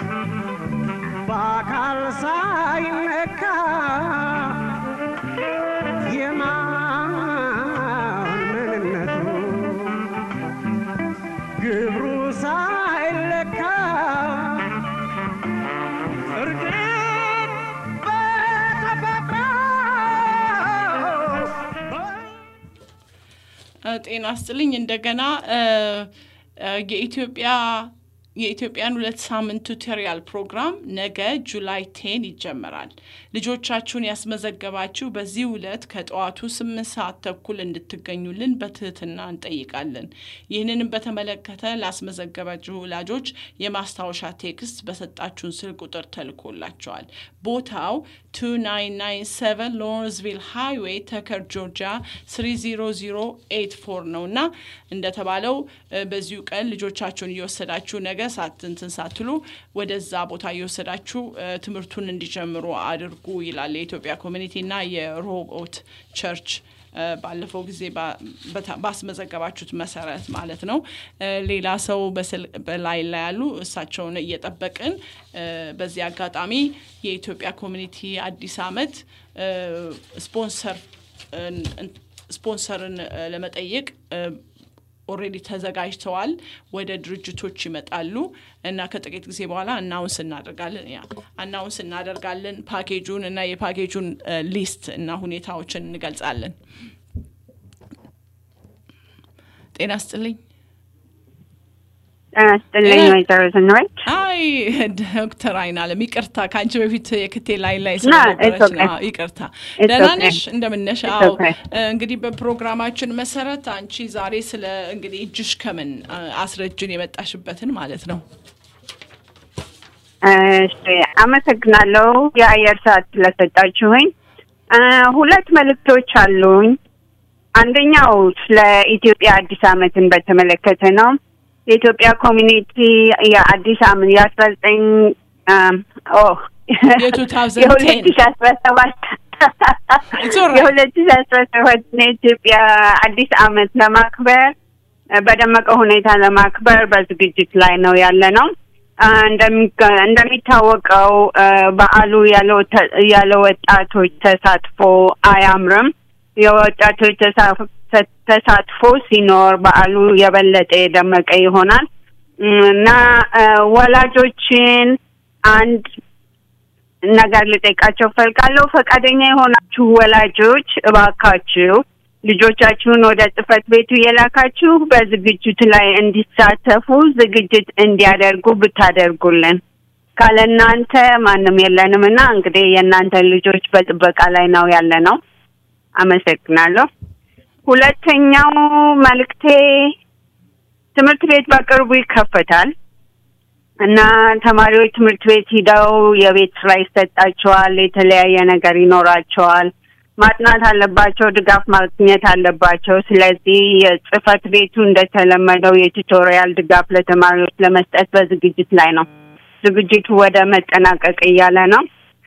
በአካል ሳይነካ የማን ምንነቱ ግብሩ ሳይለካ እርግጥ በተፈጥሮ ጤና ይስጥልኝ እንደገና የኢትዮጵያን 2 ሳምንት ቱቶሪያል ፕሮግራም ነገ ጁላይ 10 ይጀምራል። ልጆቻችሁን ያስመዘገባችሁ በዚህ ዕለት ከጠዋቱ 8 ሰዓት ተኩል እንድትገኙልን በትህትና እንጠይቃለን። ይህንንም በተመለከተ ላስመዘገባችሁ ወላጆች የማስታወሻ ቴክስት በሰጣችሁን ስልክ ቁጥር ተልኮላችኋል። ቦታው 2997 ሎረንስቪል ሃይዌይ ተከር ጆርጂያ 30084 ነውና እንደተባለው በዚሁ ቀን ልጆቻችሁን እየወሰዳችሁ ነገ ሳትንትን ሳትሉ ወደዛ ቦታ እየወሰዳችሁ ትምህርቱን እንዲጀምሩ አድርጉ ይላል የኢትዮጵያ ኮሚኒቲና የሮቦት ቸርች ባለፈው ጊዜ ባስመዘገባችሁት መሰረት ማለት ነው። ሌላ ሰው በላይ ላይ ያሉ እሳቸውን እየጠበቅን በዚህ አጋጣሚ የኢትዮጵያ ኮሚኒቲ አዲስ ዓመት ስፖንሰርን ለመጠየቅ ኦሬዲ ተዘጋጅተዋል። ወደ ድርጅቶች ይመጣሉ እና ከጥቂት ጊዜ በኋላ አናውንስ እናደርጋለን ፓኬጁን እና የፓኬጁን ሊስት እና ሁኔታዎችን እንገልጻለን። ጤና ይስጥልኝ። ወይዘሮ ዝናሽ አይ ዶክተር አይናለም ይቅርታ ካንቺ በፊት የክቴ ላይ ስለነበረች ነው። ይቅርታ ደህና ነሽ? እንደምን ነሽ? አዎ እንግዲህ በፕሮግራማችን መሰረት አንቺ ዛሬ ስለ እንግዲህ እጅሽ ከምን አስረጅን የመጣሽበትን ማለት ነው። እሺ አመሰግናለሁ የአየር ሰዓት ስለሰጣችሁኝ። 2 መልእክቶች አሉኝ። አንደኛው ስለ ኢትዮጵያ አዲስ ዓመትን በተመለከተ ነው። የኢትዮጵያ ኮሚኒቲ የአዲስ ዓመት የ2017 የኢትዮጵያ አዲስ ዓመት ለማክበር በደመቀ ሁኔታ ለማክበር በዝግጅት ላይ ነው ያለነው። እንደሚታወቀው በዓሉ ያለ ወጣቶች ተሳትፎ አያምርም። የወጣቶች ተሳትፎ ሲኖር በዓሉ የበለጠ ደመቀ ይሆናል እና ወላጆችን አንድ ነገር ልጠይቃቸው ፈልጋለሁ። ፈቃደኛ የሆናችሁ ወላጆች እባካችሁ ልጆቻችሁን ወደ ጽፈት ቤቱ የላካችሁ በዝግጅቱ ላይ እንዲሳተፉ ዝግጅት እንዲያደርጉ ብታደርጉልን። ካለናንተ ማንም የለንምና እንግዲህ የናንተ ልጆች በጥበቃ ላይ ነው ያለነው። አመሰግናለሁ። ሁለተኛው መልእክቴ ትምህርት ቤት በቅርቡ ይከፈታል እና ተማሪዎች ትምህርት ቤት ሄደው የቤት ስራ ይሰጣቸዋል፣ የተለያየ ነገር ይኖራቸዋል፣ ማጥናት አለባቸው፣ ድጋፍ ማግኘት አለባቸው። ስለዚህ የጽፈት ቤቱ እንደተለመደው የቱቶሪያል ድጋፍ ለተማሪዎች ለመስጠት በዝግጅት ላይ ነው። ዝግጅቱ ወደ መጠናቀቅ እያለ ነው።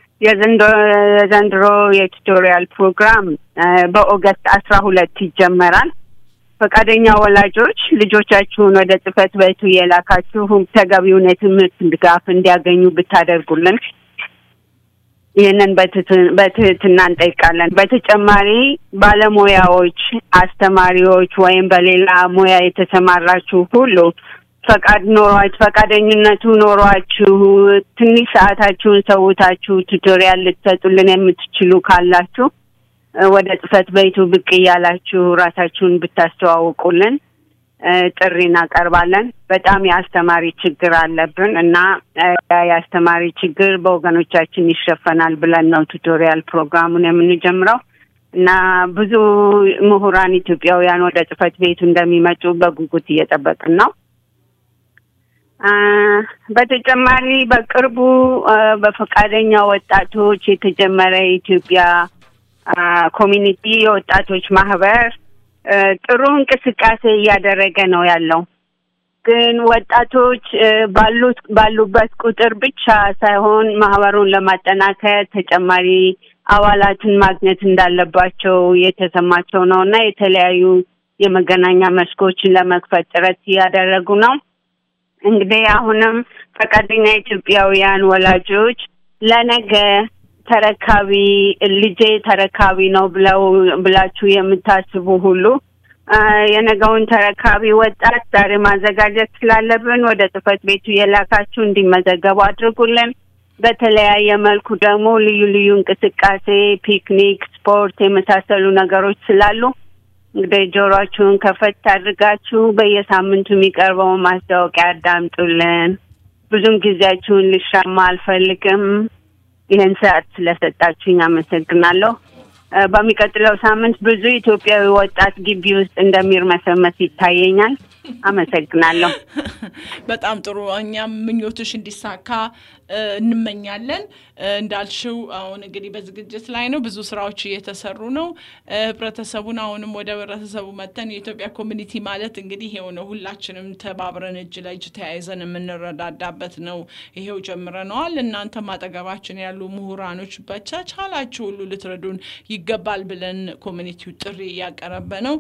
የዘንድሮ የቱቶሪያል ፕሮግራም በኦገስት 12 ይጀመራል። ፈቃደኛ ወላጆች ልጆቻችሁን ወደ ጽፈት ቤቱ የላካችሁ ተገቢውን የትምህርት ድጋፍ እንዲያገኙ ብታደርጉልን ይህንን በትህትና እንጠይቃለን። በተጨማሪ ባለሙያዎች፣ አስተማሪዎች ወይም በሌላ ሙያ የተሰማራችሁ ሁሉ ፈቃደኝነቱ ኖሯችሁ ትንሽ ሰዓታችሁን ሰውታችሁ ቱቶሪያል ልትሰጡልን የምትችሉ ካላችሁ ወደ ጽፈት ቤቱ ብቅ እያላችሁ ራሳችሁን ብታስተዋውቁልን ጥሪ እናቀርባለን። በጣም የአስተማሪ ችግር አለብን እና የአስተማሪ ችግር በወገኖቻችን ይሸፈናል ብለን ነው ቱቶሪያል ፕሮግራሙን የምንጀምረው እና ብዙ ምሁራን ኢትዮጵያውያን ወደ ጽፈት ቤቱ እንደሚመጡ በጉጉት እየጠበቅን ነው። በተጨማሪ በቅርቡ በፈቃደኛ ወጣቶች የተጀመረ የኢትዮጵያ ኮሚኒቲ የወጣቶች ማህበር ጥሩ እንቅስቃሴ እያደረገ ነው ያለው። ግን ወጣቶች ባሉበት ቁጥር ብቻ ሳይሆን ማህበሩን ለማጠናከር ተጨማሪ አባላትን ማግኘት እንዳለባቸው የተሰማቸው ነውና የተለያዩ የመገናኛ መስኮችን ለመክፈት ጥረት ያደረጉ ነው። እንግዲህ አሁንም ፈቃደኛ ኢትዮጵያውያን ወላጆች ለነገ ተረካቢ ልጄ ተረካቢ ነው ብላችሁ የምታስቡ ሁሉ የነገውን ተረካቢ ወጣት ዛሬ ማዘጋጀት ስላለብን ወደ ጽፈት ቤቱ የላካችሁ እንዲመዘገቡ አድርጉልን። በተለያየ መልኩ ደግሞ ልዩ እንቅስቃሴ ፒክኒክ፣ ስፖርት የመሳሰሉ ነገሮች ስላሉ እንግዲህ ጆሮአችሁን ከፈት አድርጋችሁ በየሳምንቱ የሚቀርበው ማስታወቂያ አዳምጡልን። ብዙም ጊዜያችሁን ልሻማ አልፈልግም። ይህን ሰዓት ስለሰጣችሁኝ አመሰግናለሁ። በሚቀጥለው ሳምንት ብዙ ኢትዮጵያዊ ወጣት ግቢ ውስጥ እንደሚርመሰመስ ይታየኛል። አመሰግናለሁ። በጣም ጥሩ። እኛም ምኞትሽ እንዲሳካ እንመኛለን። እንዳልሽው አሁን እንግዲህ በዝግጅት ላይ ነው፣ ብዙ ስራዎች እየተሰሩ ነው። ህብረተሰቡን አሁንም ወደ ህብረተሰቡ መተን የኢትዮጵያ ኮሚኒቲ ማለት እንግዲህ ይሄው ነው። ሁላችንም ተባብረን እጅ ለእጅ ተያይዘን የምንረዳዳበት ነው። ይሄው ጀምረናል። እናንተም አጠገባችን ያሉ ምሁራኖች በቻላችሁ ሁሉ ልትረዱን ይገባል ብለን ኮሚኒቲው ጥሪ ያቀረበ ነው።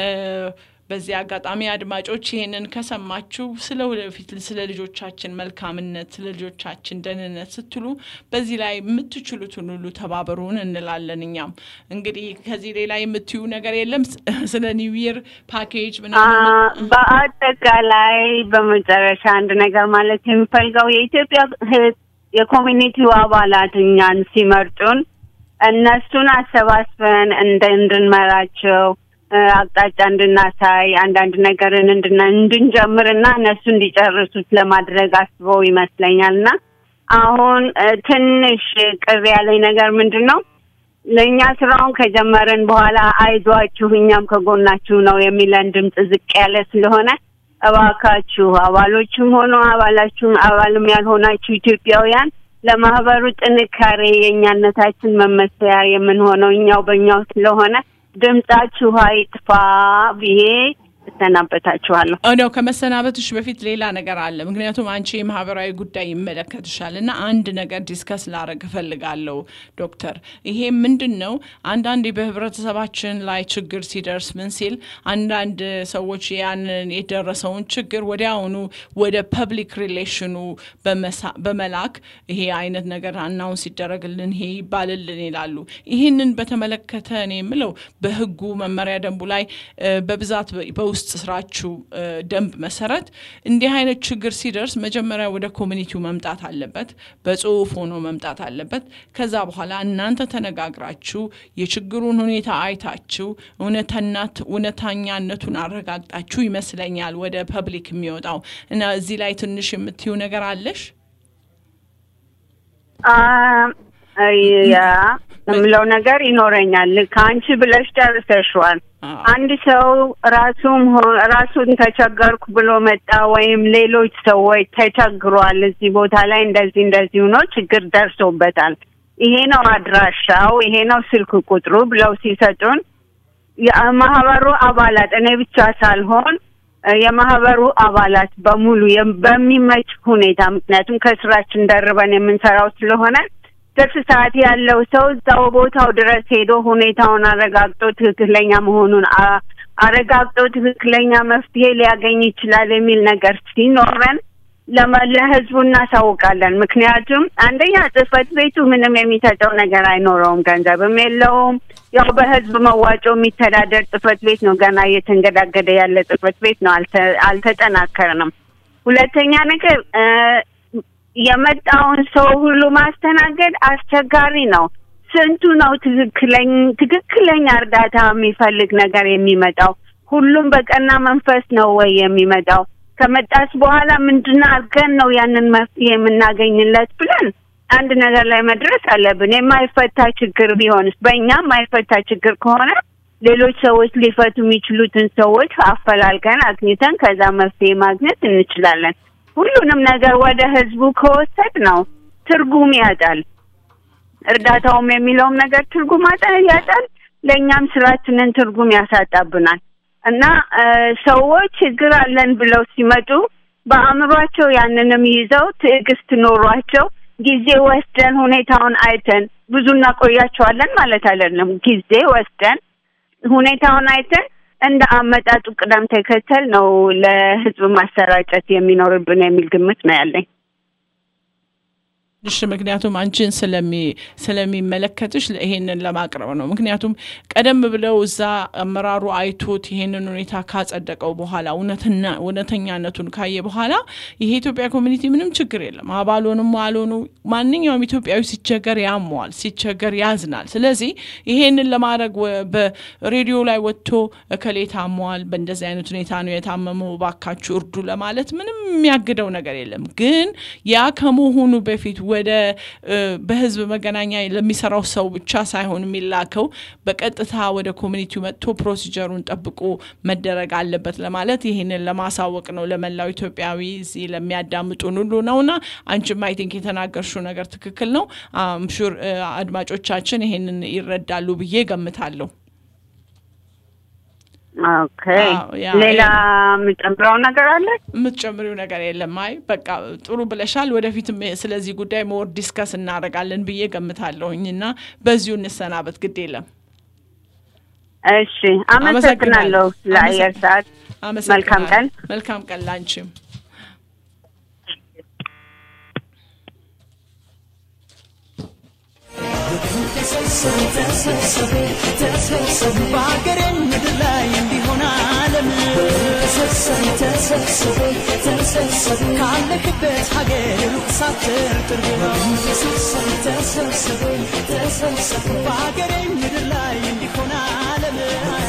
በዚህ አጋጣሚ አድማጮች ይሄንን ከሰማችሁ ስለ ልጆቻችን መልካምነት ስለ ልጆቻችን ደህንነት ስትሉ በዚህ ላይ የምትችሉትን ሁሉ ተባበሩን እንላለን። እኛም እንግዲህ ከዚህ ሌላ የምትዩ ነገር የለም ስለ ኒው ይር ፓኬጅ ምናምን? በአጠቃላይ በመጨረሻ አንድ ነገር ማለት የምፈልገው የኢትዮጵያ የኮሚኒቲው አባላት እኛን ሲመርጡን እነሱን አሰባስበን እንድንመራቸው አቅጣጫ እንድናሳይ አንዳንድ ነገርን እንድንጀምርና እነሱ እንዲጨርሱት ለማድረግ አስበው ይመስለኛልና አሁን ትንሽ ቅር ያለኝ ነገር ምንድነው ለኛ ስራውን ከጀመረን በኋላ አይዟችሁ እኛም ከጎናችሁ ነው የሚለን ድምጽ ዝቅ ያለ ስለሆነ እባካችሁ አባሎችም ሆኖ አባልም ያልሆናችሁ ኢትዮጵያውያን ለማህበሩ ጥንካሬ የኛነታችን መመስያ የምንሆነው እኛው በእኛው ስለሆነ ድምጻችሁ አይጥፋ ብዬ ተናበታችኋለሁ። ነው ከመሰናበትሽ በፊት ሌላ ነገር አለ። ምክንያቱም አንቺ የማህበራዊ ጉዳይ ይመለከትሻልና አንድ ነገር ዲስከስ ላደርግ ፈልጋለሁ ዶክተር። ይሄ ምንድነው አንዳንዴ በህብረተሰባችን ላይ ችግር ሲደርስ ምን ሲል አንዳንድ ሰዎች ያንን የደረሰውን ችግር ወዲያውኑ ወደ ፐብሊክ ሪሌሽኑ በመላክ ይሄ አይነት ነገር አናውንስ ሲደረግልን ይሄ ይባልልን ይላሉ። ይሄንን በተመለከተ እኔ የምለው በህጉ መመሪያ ደንቡ ላይ በብዛት በውስጥ ስራችሁ ደንብ መሰረት እንዲህ አይነት ችግር ሲደርስ መጀመሪያ ወደ ኮሚኒቲው መምጣት አለበት፣ በጽሁፍ ሆኖ መምጣት አለበት። ከዛ በኋላ እናንተ ተነጋግራችሁ የችግሩን ሁኔታ አይታችሁ እውነተኛነቱን አረጋግጣችሁ ይመስለኛል ወደ ፐብሊክ የሚወጣው እና እዚህ ላይ ትንሽ የምትዩ ነገር አለሽ? የምለው ነገር ይኖረኛል። ካንቺ ብለሽ ጨርሰሽዋል። አንድ ሰው ራሱን ተቸገርኩ ብሎ መጣ ወይም ሌሎች ሰዎች ተቸግሯል እዚህ ቦታ ላይ እንደዚህ ሆኖ ችግር ደርሶበታል፣ ይሄ ነው አድራሻው፣ ይሄ ነው ስልክ ቁጥሩ ብለው ሲሰጡን የማህበሩ አባላት እኔ ብቻ ሳልሆን የማህበሩ አባላት በሙሉ በሚመች ሁኔታ ምክንያቱም ከስራችን ደርበን የምንሰራው ስለሆነ ተስሳት ያለው ሰው እዛው ቦታው ድረስ ሄዶ ሁኔታውን አረጋግጦ ትክክለኛ መሆኑን አረጋግጦ ትክክለኛ መፍትሄ ሊያገኝ ይችላል የሚል ነገር ሲኖረን ለህዝቡ እናሳውቃለን። ምክንያቱም አንደኛ ጽፈት ቤቱ ምንም የሚሰጠው ነገር አይኖረውም፣ ገንዘብም የለውም። ያው በህዝብ መዋጮ የሚተዳደር ጽፈት ቤት ነው፣ ገና እየተንገዳገደ ያለ ጽፈት ቤት ነው፣ አልተጠናከረም። ሁለተኛ ነገር የመጣውን ሰው ሁሉ ማስተናገድ አስቸጋሪ ነው። ስንቱ ነው ትክክለኛ እርዳታ የሚፈልግ ነገር የሚመጣው? ሁሉም በቀና መንፈስ ነው ወይ የሚመጣው? ከመጣስ በኋላ ምንድነው አርገን ነው ያንን መፍትሄ የምናገኝለት ብለን አንድ ነገር ላይ መድረስ አለብን። የማይፈታ ችግር ቢሆንስ በእኛ የማይፈታ ችግር ከሆነ ሌሎች ሰዎች ሊፈቱ የሚችሉትን ሰዎች አፈላልገን አግኝተን ከዛ መፍትሄ ማግኘት እንችላለን። ሁሉንም ነገር ወደ ህዝቡ ከወሰድ ነው ትርጉም ያጣል። እርዳታውም የሚለውም ነገር ትርጉም ያጣል፣ ለኛም ስራችንን ትርጉም ያሳጣብናል። እና ሰዎች ችግር አለን ብለው ሲመጡ በአእምሯቸው ያንንም ይዘው ትዕግስት ኖሯቸው ጊዜ ወስደን ሁኔታውን አይተን ብዙ እናቆያቸዋለን ማለት አይደለም። ጊዜ ወስደን ሁኔታውን አይተን እንደ አመጣጡ ቅደም ተከተል ነው ለህዝብ ማሰራጨት የሚኖርብን የሚል ግምት ነው ያለኝ። እሺ ምክንያቱም አንቺን ስለሚመለከትሽ ይሄንን ለማቅረብ ነው። ምክንያቱም ቀደም ብለው እዛ አመራሩ አይቶት ይሄንን ሁኔታ ካጸደቀው በኋላ እውነተኛነቱን ካየ በኋላ ይሄ ኢትዮጵያ ኮሚኒቲ ምንም ችግር የለም አባሉንም አሎኑ ማንኛውም ኢትዮጵያዊ ሲቸገር ያሟል ሲቸገር ያዝናል። ስለዚህ ይሄንን ለማድረግ በሬዲዮ ላይ ወጥቶ እከሌታ አሟል በእንደዚህ አይነት ሁኔታ ነው የታመመው ባካችሁ እርዱ ለማለት ምንም የሚያግደው ነገር የለም። ግን ያ ከመሆኑ በፊት ወደ በህዝብ መገናኛ ለሚሰራው ሰው ብቻ ሳይሆን የሚላከው በቀጥታ ወደ ኮሚኒቲው መጥቶ ፕሮሲጀሩን ጠብቆ መደረግ አለበት ለማለት ይሄንን ለማሳወቅ ነው ለመላው ኢትዮጵያዊ እዚህ ለሚያዳምጡን ሁሉ ነውና አንቺም አይ ቲንክ የተናገርሽው ነገር ትክክል ነው። ሹር አድማጮቻችን ይሄንን ይረዳሉ ብዬ ገምታለሁ። ኦኬ ሌላ ምጨምረው ነገር አለ? ምጨምሪው ነገር የለም። አይ በቃ ጥሩ ብለሻል። ወደፊትም ስለዚህ ጉዳይ ሞር ዲስከስ እናደርጋለን ብዬ ገምታለሁኝና በዚሁ እንሰናበት ግድ የለም። እሺ አመሰግናለሁ ለአየር ሰዓት። መልካም ቀን ላንቺም። ባገሬን ምድር ላይ እንዲሆን ዓለም ተሰብሰብ ካለክበት ሀገር ሩቅ ሳትር ቅርብ ነው ባገሬን ምድር ላይ እንዲሆን ዓለም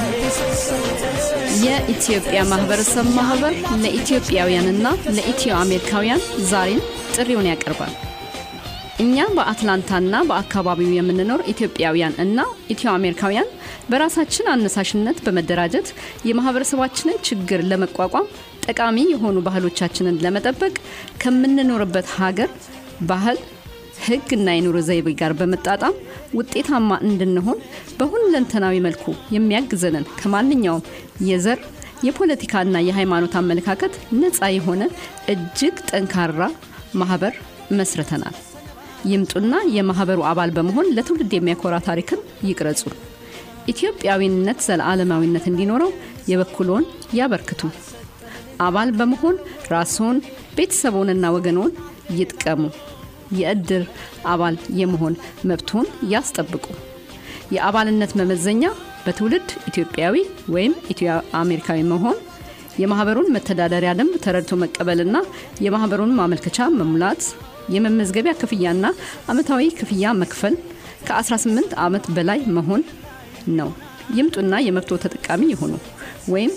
የኢትዮጵያ ማህበረሰብ ማህበር ለኢትዮጵያውያንና ለኢትዮ አሜሪካውያን ዛሬን ጥሪውን ያቀርባል። እኛ በአትላንታና በአካባቢው የምንኖር ኢትዮጵያውያን እና ኢትዮ አሜሪካውያን በራሳችን አነሳሽነት በመደራጀት የማህበረሰባችንን ችግር ለመቋቋም ጠቃሚ የሆኑ ባህሎቻችንን ለመጠበቅ ከምንኖርበት ሀገር ባህል ህግና የኑሮ ዘይቤ ጋር በመጣጣም ውጤታማ እንድንሆን በሁለንተናዊ መልኩ የሚያግዘንን ከማንኛውም የዘር የፖለቲካና የሃይማኖት አመለካከት ነፃ የሆነ እጅግ ጠንካራ ማህበር መስርተናል። ይምጡና የማህበሩ አባል በመሆን ለትውልድ የሚያኮራ ታሪክን ይቅረጹ። ኢትዮጵያዊነት ዘላለማዊነት እንዲኖረው የበኩሎን ያበርክቱ። አባል በመሆን ራስዎን ቤተሰቦንና ወገኖን ይጥቀሙ። የእድር አባል የመሆን መብቶን ያስጠብቁ። የአባልነት መመዘኛ በትውልድ ኢትዮጵያዊ ወይም ኢትዮ አሜሪካዊ መሆን፣ የማህበሩን መተዳደሪያ ደንብ ተረድቶ መቀበልና የማህበሩን ማመልከቻ መሙላት፣ የመመዝገቢያ ክፍያና አመታዊ ክፍያ መክፈል፣ ከ18 ዓመት በላይ መሆን ነው። ይምጡና የመብቶ ተጠቃሚ ይሁኑ። ወይም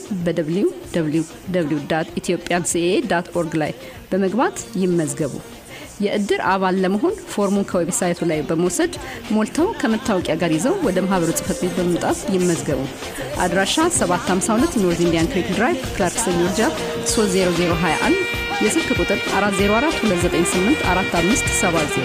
በwww.ethiopianca.org ላይ በመግባት ይመዝገቡ። የእድር አባል ለመሆን ፎርሙን ከዌብሳይቱ ላይ በመውሰድ ሞልተው ከመታወቂያ ጋር ይዘው ወደ ማህበሩ ጽፈት ቤት በመምጣት ይመዝገቡ። አድራሻ 752 ኖርዝ ኢንዲያን ክሪክ ድራይቭ ክላርክሰን ጆርጂያ 30021 የስልክ ቁጥር 404-298-4570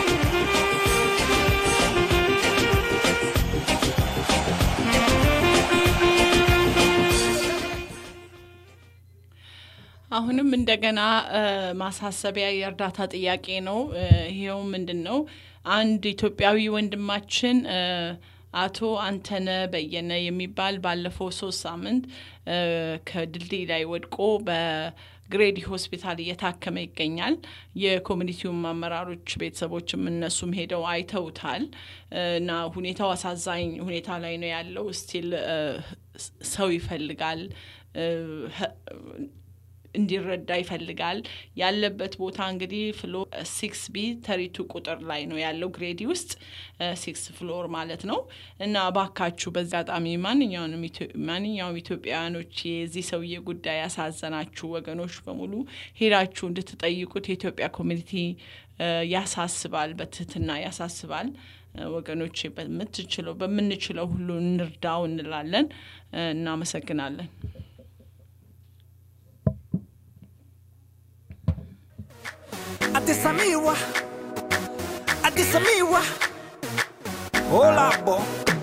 አሁንም እንደገና ማሳሰቢያ የእርዳታ ጥያቄ ነው። ይሄው ምንድነው አንድ ኢትዮጵያዊ ወንድማችን አቶ አንተነ በየነ የሚባል ባለፈው 3 ሳምንት ከድልድይ ላይ ወድቆ በግሬዲ ሆስፒታል እየታከመ ይገኛል። የኮሚኒቲው አመራሮች ቤተሰቦችም እነሱም ሄደው አይተውታል እና ሁኔታው አሳዛኝ ሁኔታ ላይ ነው ያለው። ስቲል ሰው ይፈልጋል እንዲረዳ ይፈልጋል። ያለበት ቦታ እንግዲህ ፍሎር 6B 32 ቁጥር ላይ ነው ያለው ግሬዲ ውስጥ 6 ፍሎር ማለት ነው። እና ባካችሁ በዛጣሚ ማንኛውም ኢትዮጵያውያኖች የዚህ ሰውዬ ጉዳይ ያሳዘናችሁ ወገኖች በሙሉ ሄዳችሁ እንድትጠይቁት የኢትዮጵያ ኮሚኒቲ ያሳስባል፣ በትህትና ያሳስባል። ወገኖች በምንችለው ሁሉ እንርዳው እንላለን። እናመሰግናለን። Adisamiwa Hola bo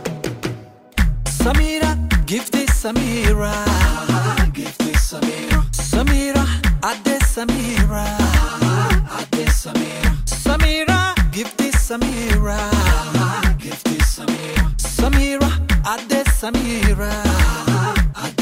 Samira give this Samira give this Samira Samira Adisamiwa Adisamiwa Samira give this Samira give this Samira Samira Adisamiwa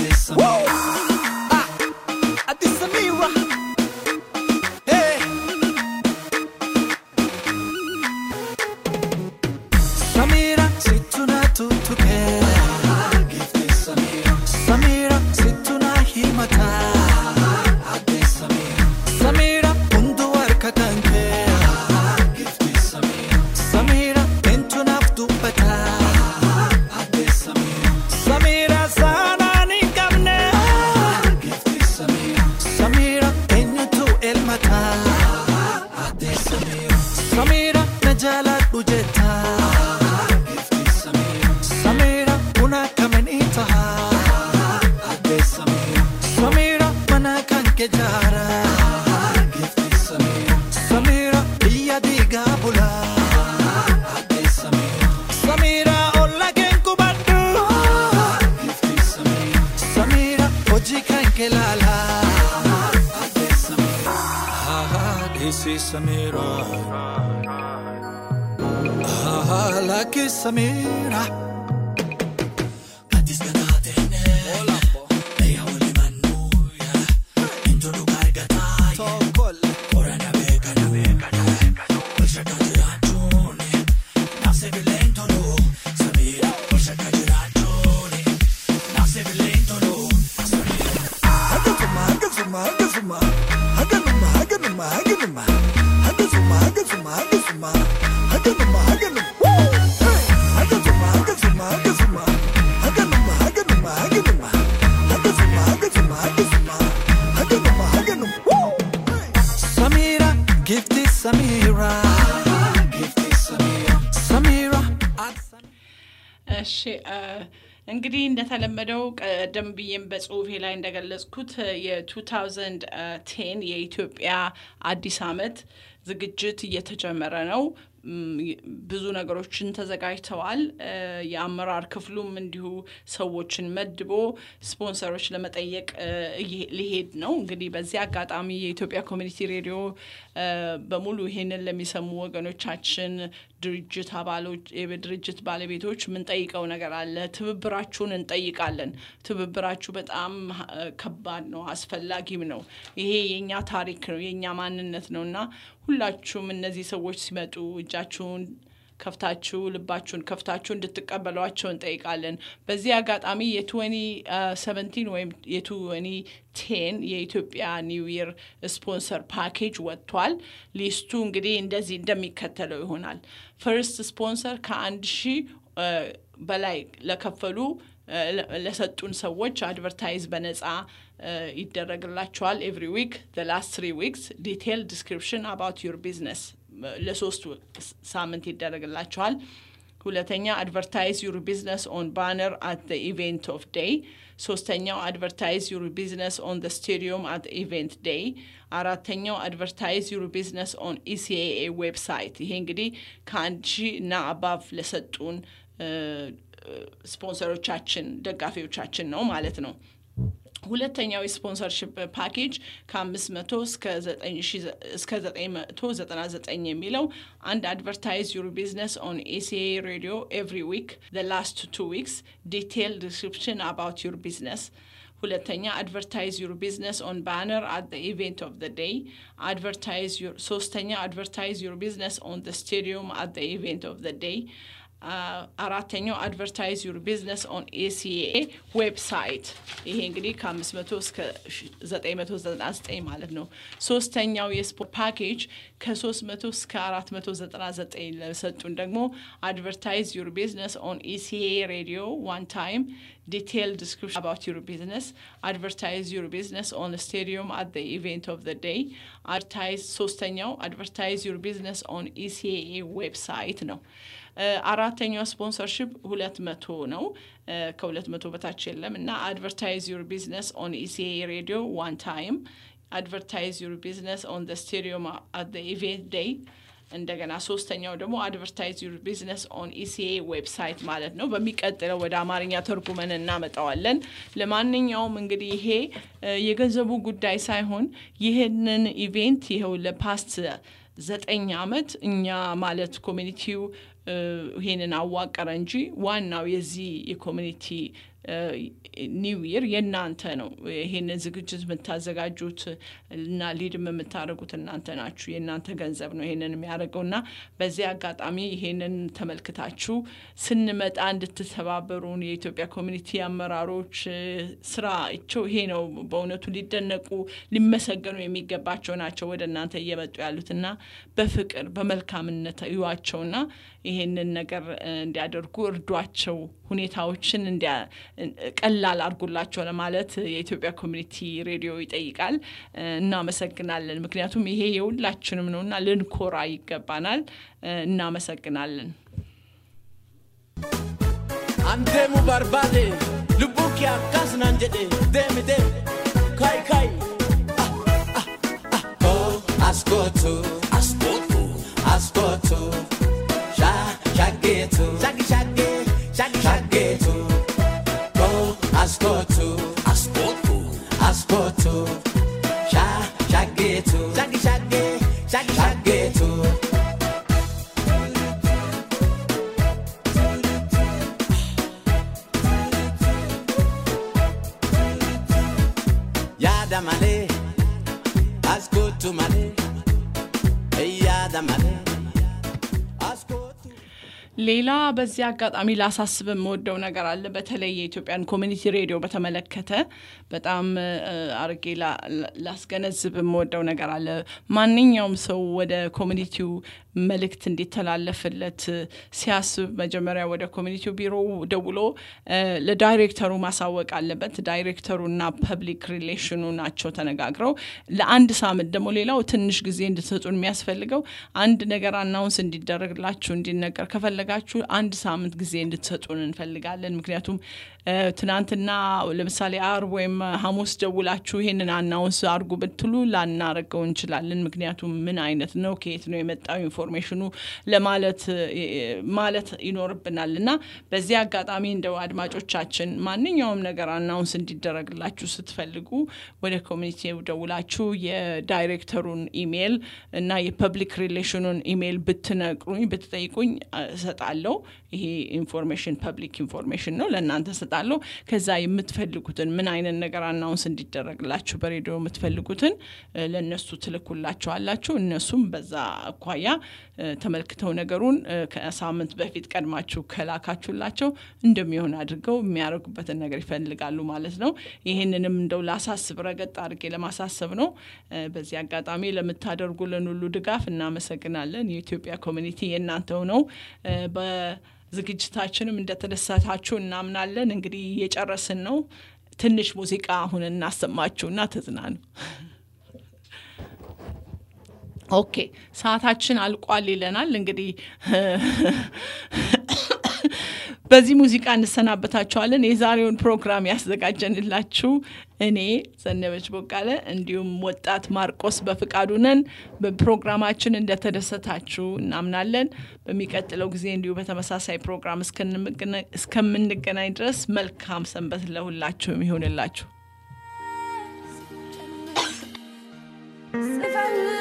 Samira situna himata Ade Samira Samira undu warka kanke Gifti Samira Samira entu naftu bata Ade Samira Samira sana ni kamne Gifti Samira Samira entu elmata Ade Samira Samira najala dujeta Gifti Samira Samira una kamenita Ade Samira Samira mana kanke jara Gifti Samira Samira iya diga bula Ade Samira Samira olla kenku baddu Gifti Samira Samira oji kanke lala Ade Samira this is Samira like Samira Katis ganatene Hola po Eya wali manuya Into lugar gatay Tokol Ora na beka Olsha kajiratuni Nafse bilento lo Samira Olsha kajiratuni Nafse bilento lo Samira Haganuma Haganuma Haganuma Haganuma Haganuma Haganuma Haganuma Haganuma Haganuma Haganuma Haganuma Samira, gifty Samira, gifty Samira, Samira. እሺ እንግዲህ እንደተለመደው ቀደም ብዬም በጽሁፌ ላይ እንደገለጽኩት የ2010 የኢትዮጵያ አዲስ ዓመት ዝግጅት እየተጀመረ ነው ብዙ ነገሮችን ተዘጋጅተዋል የአመራር ክፍሉም እንዲሁ ሰዎችን መድቦ ስፖንሰሮች ለመጠየቅ ሊሄድ ነው እንግዲህ በዚህ አጋጣሚ የኢትዮጵያ ኮሚኒቲ ሬዲዮ በሙሉ ይሄንን ለሚሰሙ ወገኖቻችን ድርጅት አባሎች የድርጅት ባለቤቶች ምን ጠይቀው ነገር አለ ትብብራችሁን እንጠይቃለን ትብብራችሁ በጣም ከባድ ነው አስፈላጊም ነው ይሄ የኛ ታሪክ ነው የኛ ማንነት ነውና ሁላችሁም እነዚህ ሰዎች ሲመጡ እጃችሁን ከፍታችሁ ልባችሁን ከፍታችሁ እንድትቀበሏቸው እንጠይቃለን በዚህ አጋጣሚ የ2017 ወይም የ2010 የኢትዮጵያ ኒው ይር ስፖንሰር ፓኬጅ ወጥቷል ሊስቱ እንግዲህ እንደዚህ እንደሚከተለው ይሆናል ፈርስት ስፖንሰር ከ1000 በላይ ለከፈሉ ለሰጡን ሰዎች አድቨርታይዝ በነፃ ይደረግላቸዋል every week the last 3 weeks detailed description about your business ለሶስት ሳምንት ይደረግላቸዋል ሁለተኛ advertise your business on banner at the event of day ሶስተኛው advertise your business on the stadium at the event day አራተኛው advertise your business on ECAA website ይሄ እንግዲህ ከ1000 እና above ለሰጡን ስፖንሰሮቻችን ደጋፊዎቻችን ነው ማለት ነው ሁለተኛው ስፖንሰርሺፕ ፓኬጅ ከ500 እስከ 999 የሚለው and advertise your business on ACA radio every week the last 2 weeks detailed description about your business ሁለተኛ advertise your business on banner at the event of the day ሶስተኛ advertise your business on the stadium at the event of the day አራተኛው advertise your business on ACA website ይሄ እንግዲህ ከ500 እስከ 999 ማለት ነው ሶስተኛው የስፖርት ፓኬጅ ከ300 እስከ 499 ለሰጡን ደግሞ advertise your business on ECA radio one time detailed description about your business advertise your business on the stadium at the event of the day ሶስተኛው advertise your business on ECA website ነው አራተኛው ስፖንሰርሺፕ 200 ነው ከ200 በታች የለም እና advertise your business on ECA radio one time advertise your business on the stadium at the event day እንደገና ሶስተኛው ደግሞ advertise your business on ECA website ማለት ነው በሚቀጥለው ወደ አማርኛ ተርጉመን እናመጣዋለን ለማንኛውም እንግዲህ ይሄ የገንዘቡ ጉዳይ ሳይሆን ይሄንን ኢቨንት ይሄው ለፓስት 9 አመት እኛ ማለት ኮሚኒቲው ይሄንን አዋቀረ እንጂ ዋናው የዚህ የኮሚኒቲ ኒው ይር የናንተ ነው ይሄን ዝግጅት መታዘጋጁት እና ሊድም መታረጉት እናንተ ናችሁ የናንተ ገንዘብ ነው ይሄንን የሚያደርገውና በዚህ አጋጣሚ ይሄንን ተመልክታችሁ ስንመጣ እንድትተባበሩን የኢትዮጵያ ኮሚኒቲ አመራሮች ስራቸው ይሄ ነው በእውነቱ ሊደነቁ ሊመሰገኑ የሚገባቸው ናቸው ወደ እናንተ እየመጡ ያሉትና በፍቅር በመልካምነት ይዋቸውና ይሄንን ነገር እንዲያደርጉ እርዷቸው ሁኔታዎችን ቀላል አድርጉላቸው ለማለት የኢትዮጵያ ኮሚኒቲ ሬዲዮ ይጠይቃል እና መሰግናለን ምክንያቱም ይሄ የሁላችንም ነውና ልንኮራ ይገባናል እና መሰግናለን አንተሙ ባርባዴ ልቡክ ያካስና እንጀዴ ደምዴ ካይ ካይ አስኮቱ አስኮቱ አስኮቱ ሻጌቱ ሻጌ ሻጌቱ አስኮቱ አስኮቱ አስኮቱ ሻጌቱ ሻጌቱ yada male ascolto male yada male ሌላ በዚህ አጋጣሚ ላሳስብ የምወደው ነገር አለ በተለይ የኢትዮጵያን ኮሚኒቲ ሬዲዮ በተመለከተ በጣም አርጌ ላስገነዝብ የምወደው ነገር አለ ማንኛውም ሰው ወደ ኮሚኒቲው መልእክት እንዲተላለፍለት ሲያስብ መጀመሪያ ወደ ኮሚኒቲው ቢሮ ደውሎ ለዳይሬክተሩ ማሳወቅ አለበት ዳይሬክተሩና ፐብሊክ ሪሌሽኑ ናቸው ተነጋግረው ለአንድ ሳምንት ደግሞ ሌላው ትንሽ ጊዜ እንድትሰጡን የሚያስፈልገው አንድ ነገር አናውንስ እንዲደረግላችሁ እንዲነገር ከፈለጋችሁ አንድ ሳምንት ጊዜ እንድትሰጡን እንፈልጋለን ምክንያቱም ትናንትና ለምሳሌ አርብ ወይም ሐሙስ ደውላችሁ ይሄንን አናውንስ አርጉ ብትሉ ላናረገው እንችላለን ምክንያቱም ምን አይነት ነው ከየት ነው የመጣው ኢንፎርሜሽኑ ማለት ይኖርብናልና በዚህ አጋጣሚ እንደው አድማጮቻችን ማንኛውም ነገር አናውንስ እንዲደረግላችሁ ስትፈልጉ ወደ ኮሚኒቲው ደውላችሁ የዳይሬክተሩን ኢሜል እና የፐብሊክ ሪሌሽኑን ኢሜል ብትነግሩኝ ብትጠይቁኝ ሰጣለሁ ይሄ ኢንፎርሜሽን ፐብሊክ ኢንፎርሜሽን ነው ለእናንተ ሰጣለሁ ከዛ የምትፈልጉትን ምን አይነት ነገር አናውንስ እንዲደረግላችሁ በሬዲዮ የምትፈልጉትን ለነሱ ትልኩላችኋላችሁ እነሱም በዛ አኳያ ተመልክተው ነገሩን ከሳምንት በፊት ቀድማችሁ ከላካችሁላቸው እንደሚሆን አድርገው የሚያደርጉበትን ነገር ይፈልጋሉ ማለት ነው ይሄንንም እንደው ላሳስብ ረገጥ አድርጌ ለማሳሰብ ነው በዚህ አጋጣሚ ለምታደርጉልን ሁሉ ድጋፍ እናመሰግናለን የኢትዮጵያ ኮሚኒቲ የናንተው ነው በዝግጅታችንም እንደተደሰታችሁ እናምናለን እንግዲህ እየጨረስን ነው ትንሽ ሙዚቃ አሁን እናሰማችሁና ተዝናኑ ኦኬ ሰዓታችን አልቋል ይለናል እንግዲህ በዚህ ሙዚቃ እንሰናበታችኋለን የዛሬውን ፕሮግራም ያዘጋጀንላችሁ እኔ ዘነበች ቦጋለ እንዲሁም ወጣት ማርቆስ በፍቃዱ ነን በፕሮግራማችን እንደተደሰታችሁ እናምናለን በሚቀጥለው ጊዜ እንዲሁ በተመሳሳይ ፕሮግራም እስከምንገናኝ ድረስ መልካም ሰንበት ለሁላችሁም ይሁንላችሁ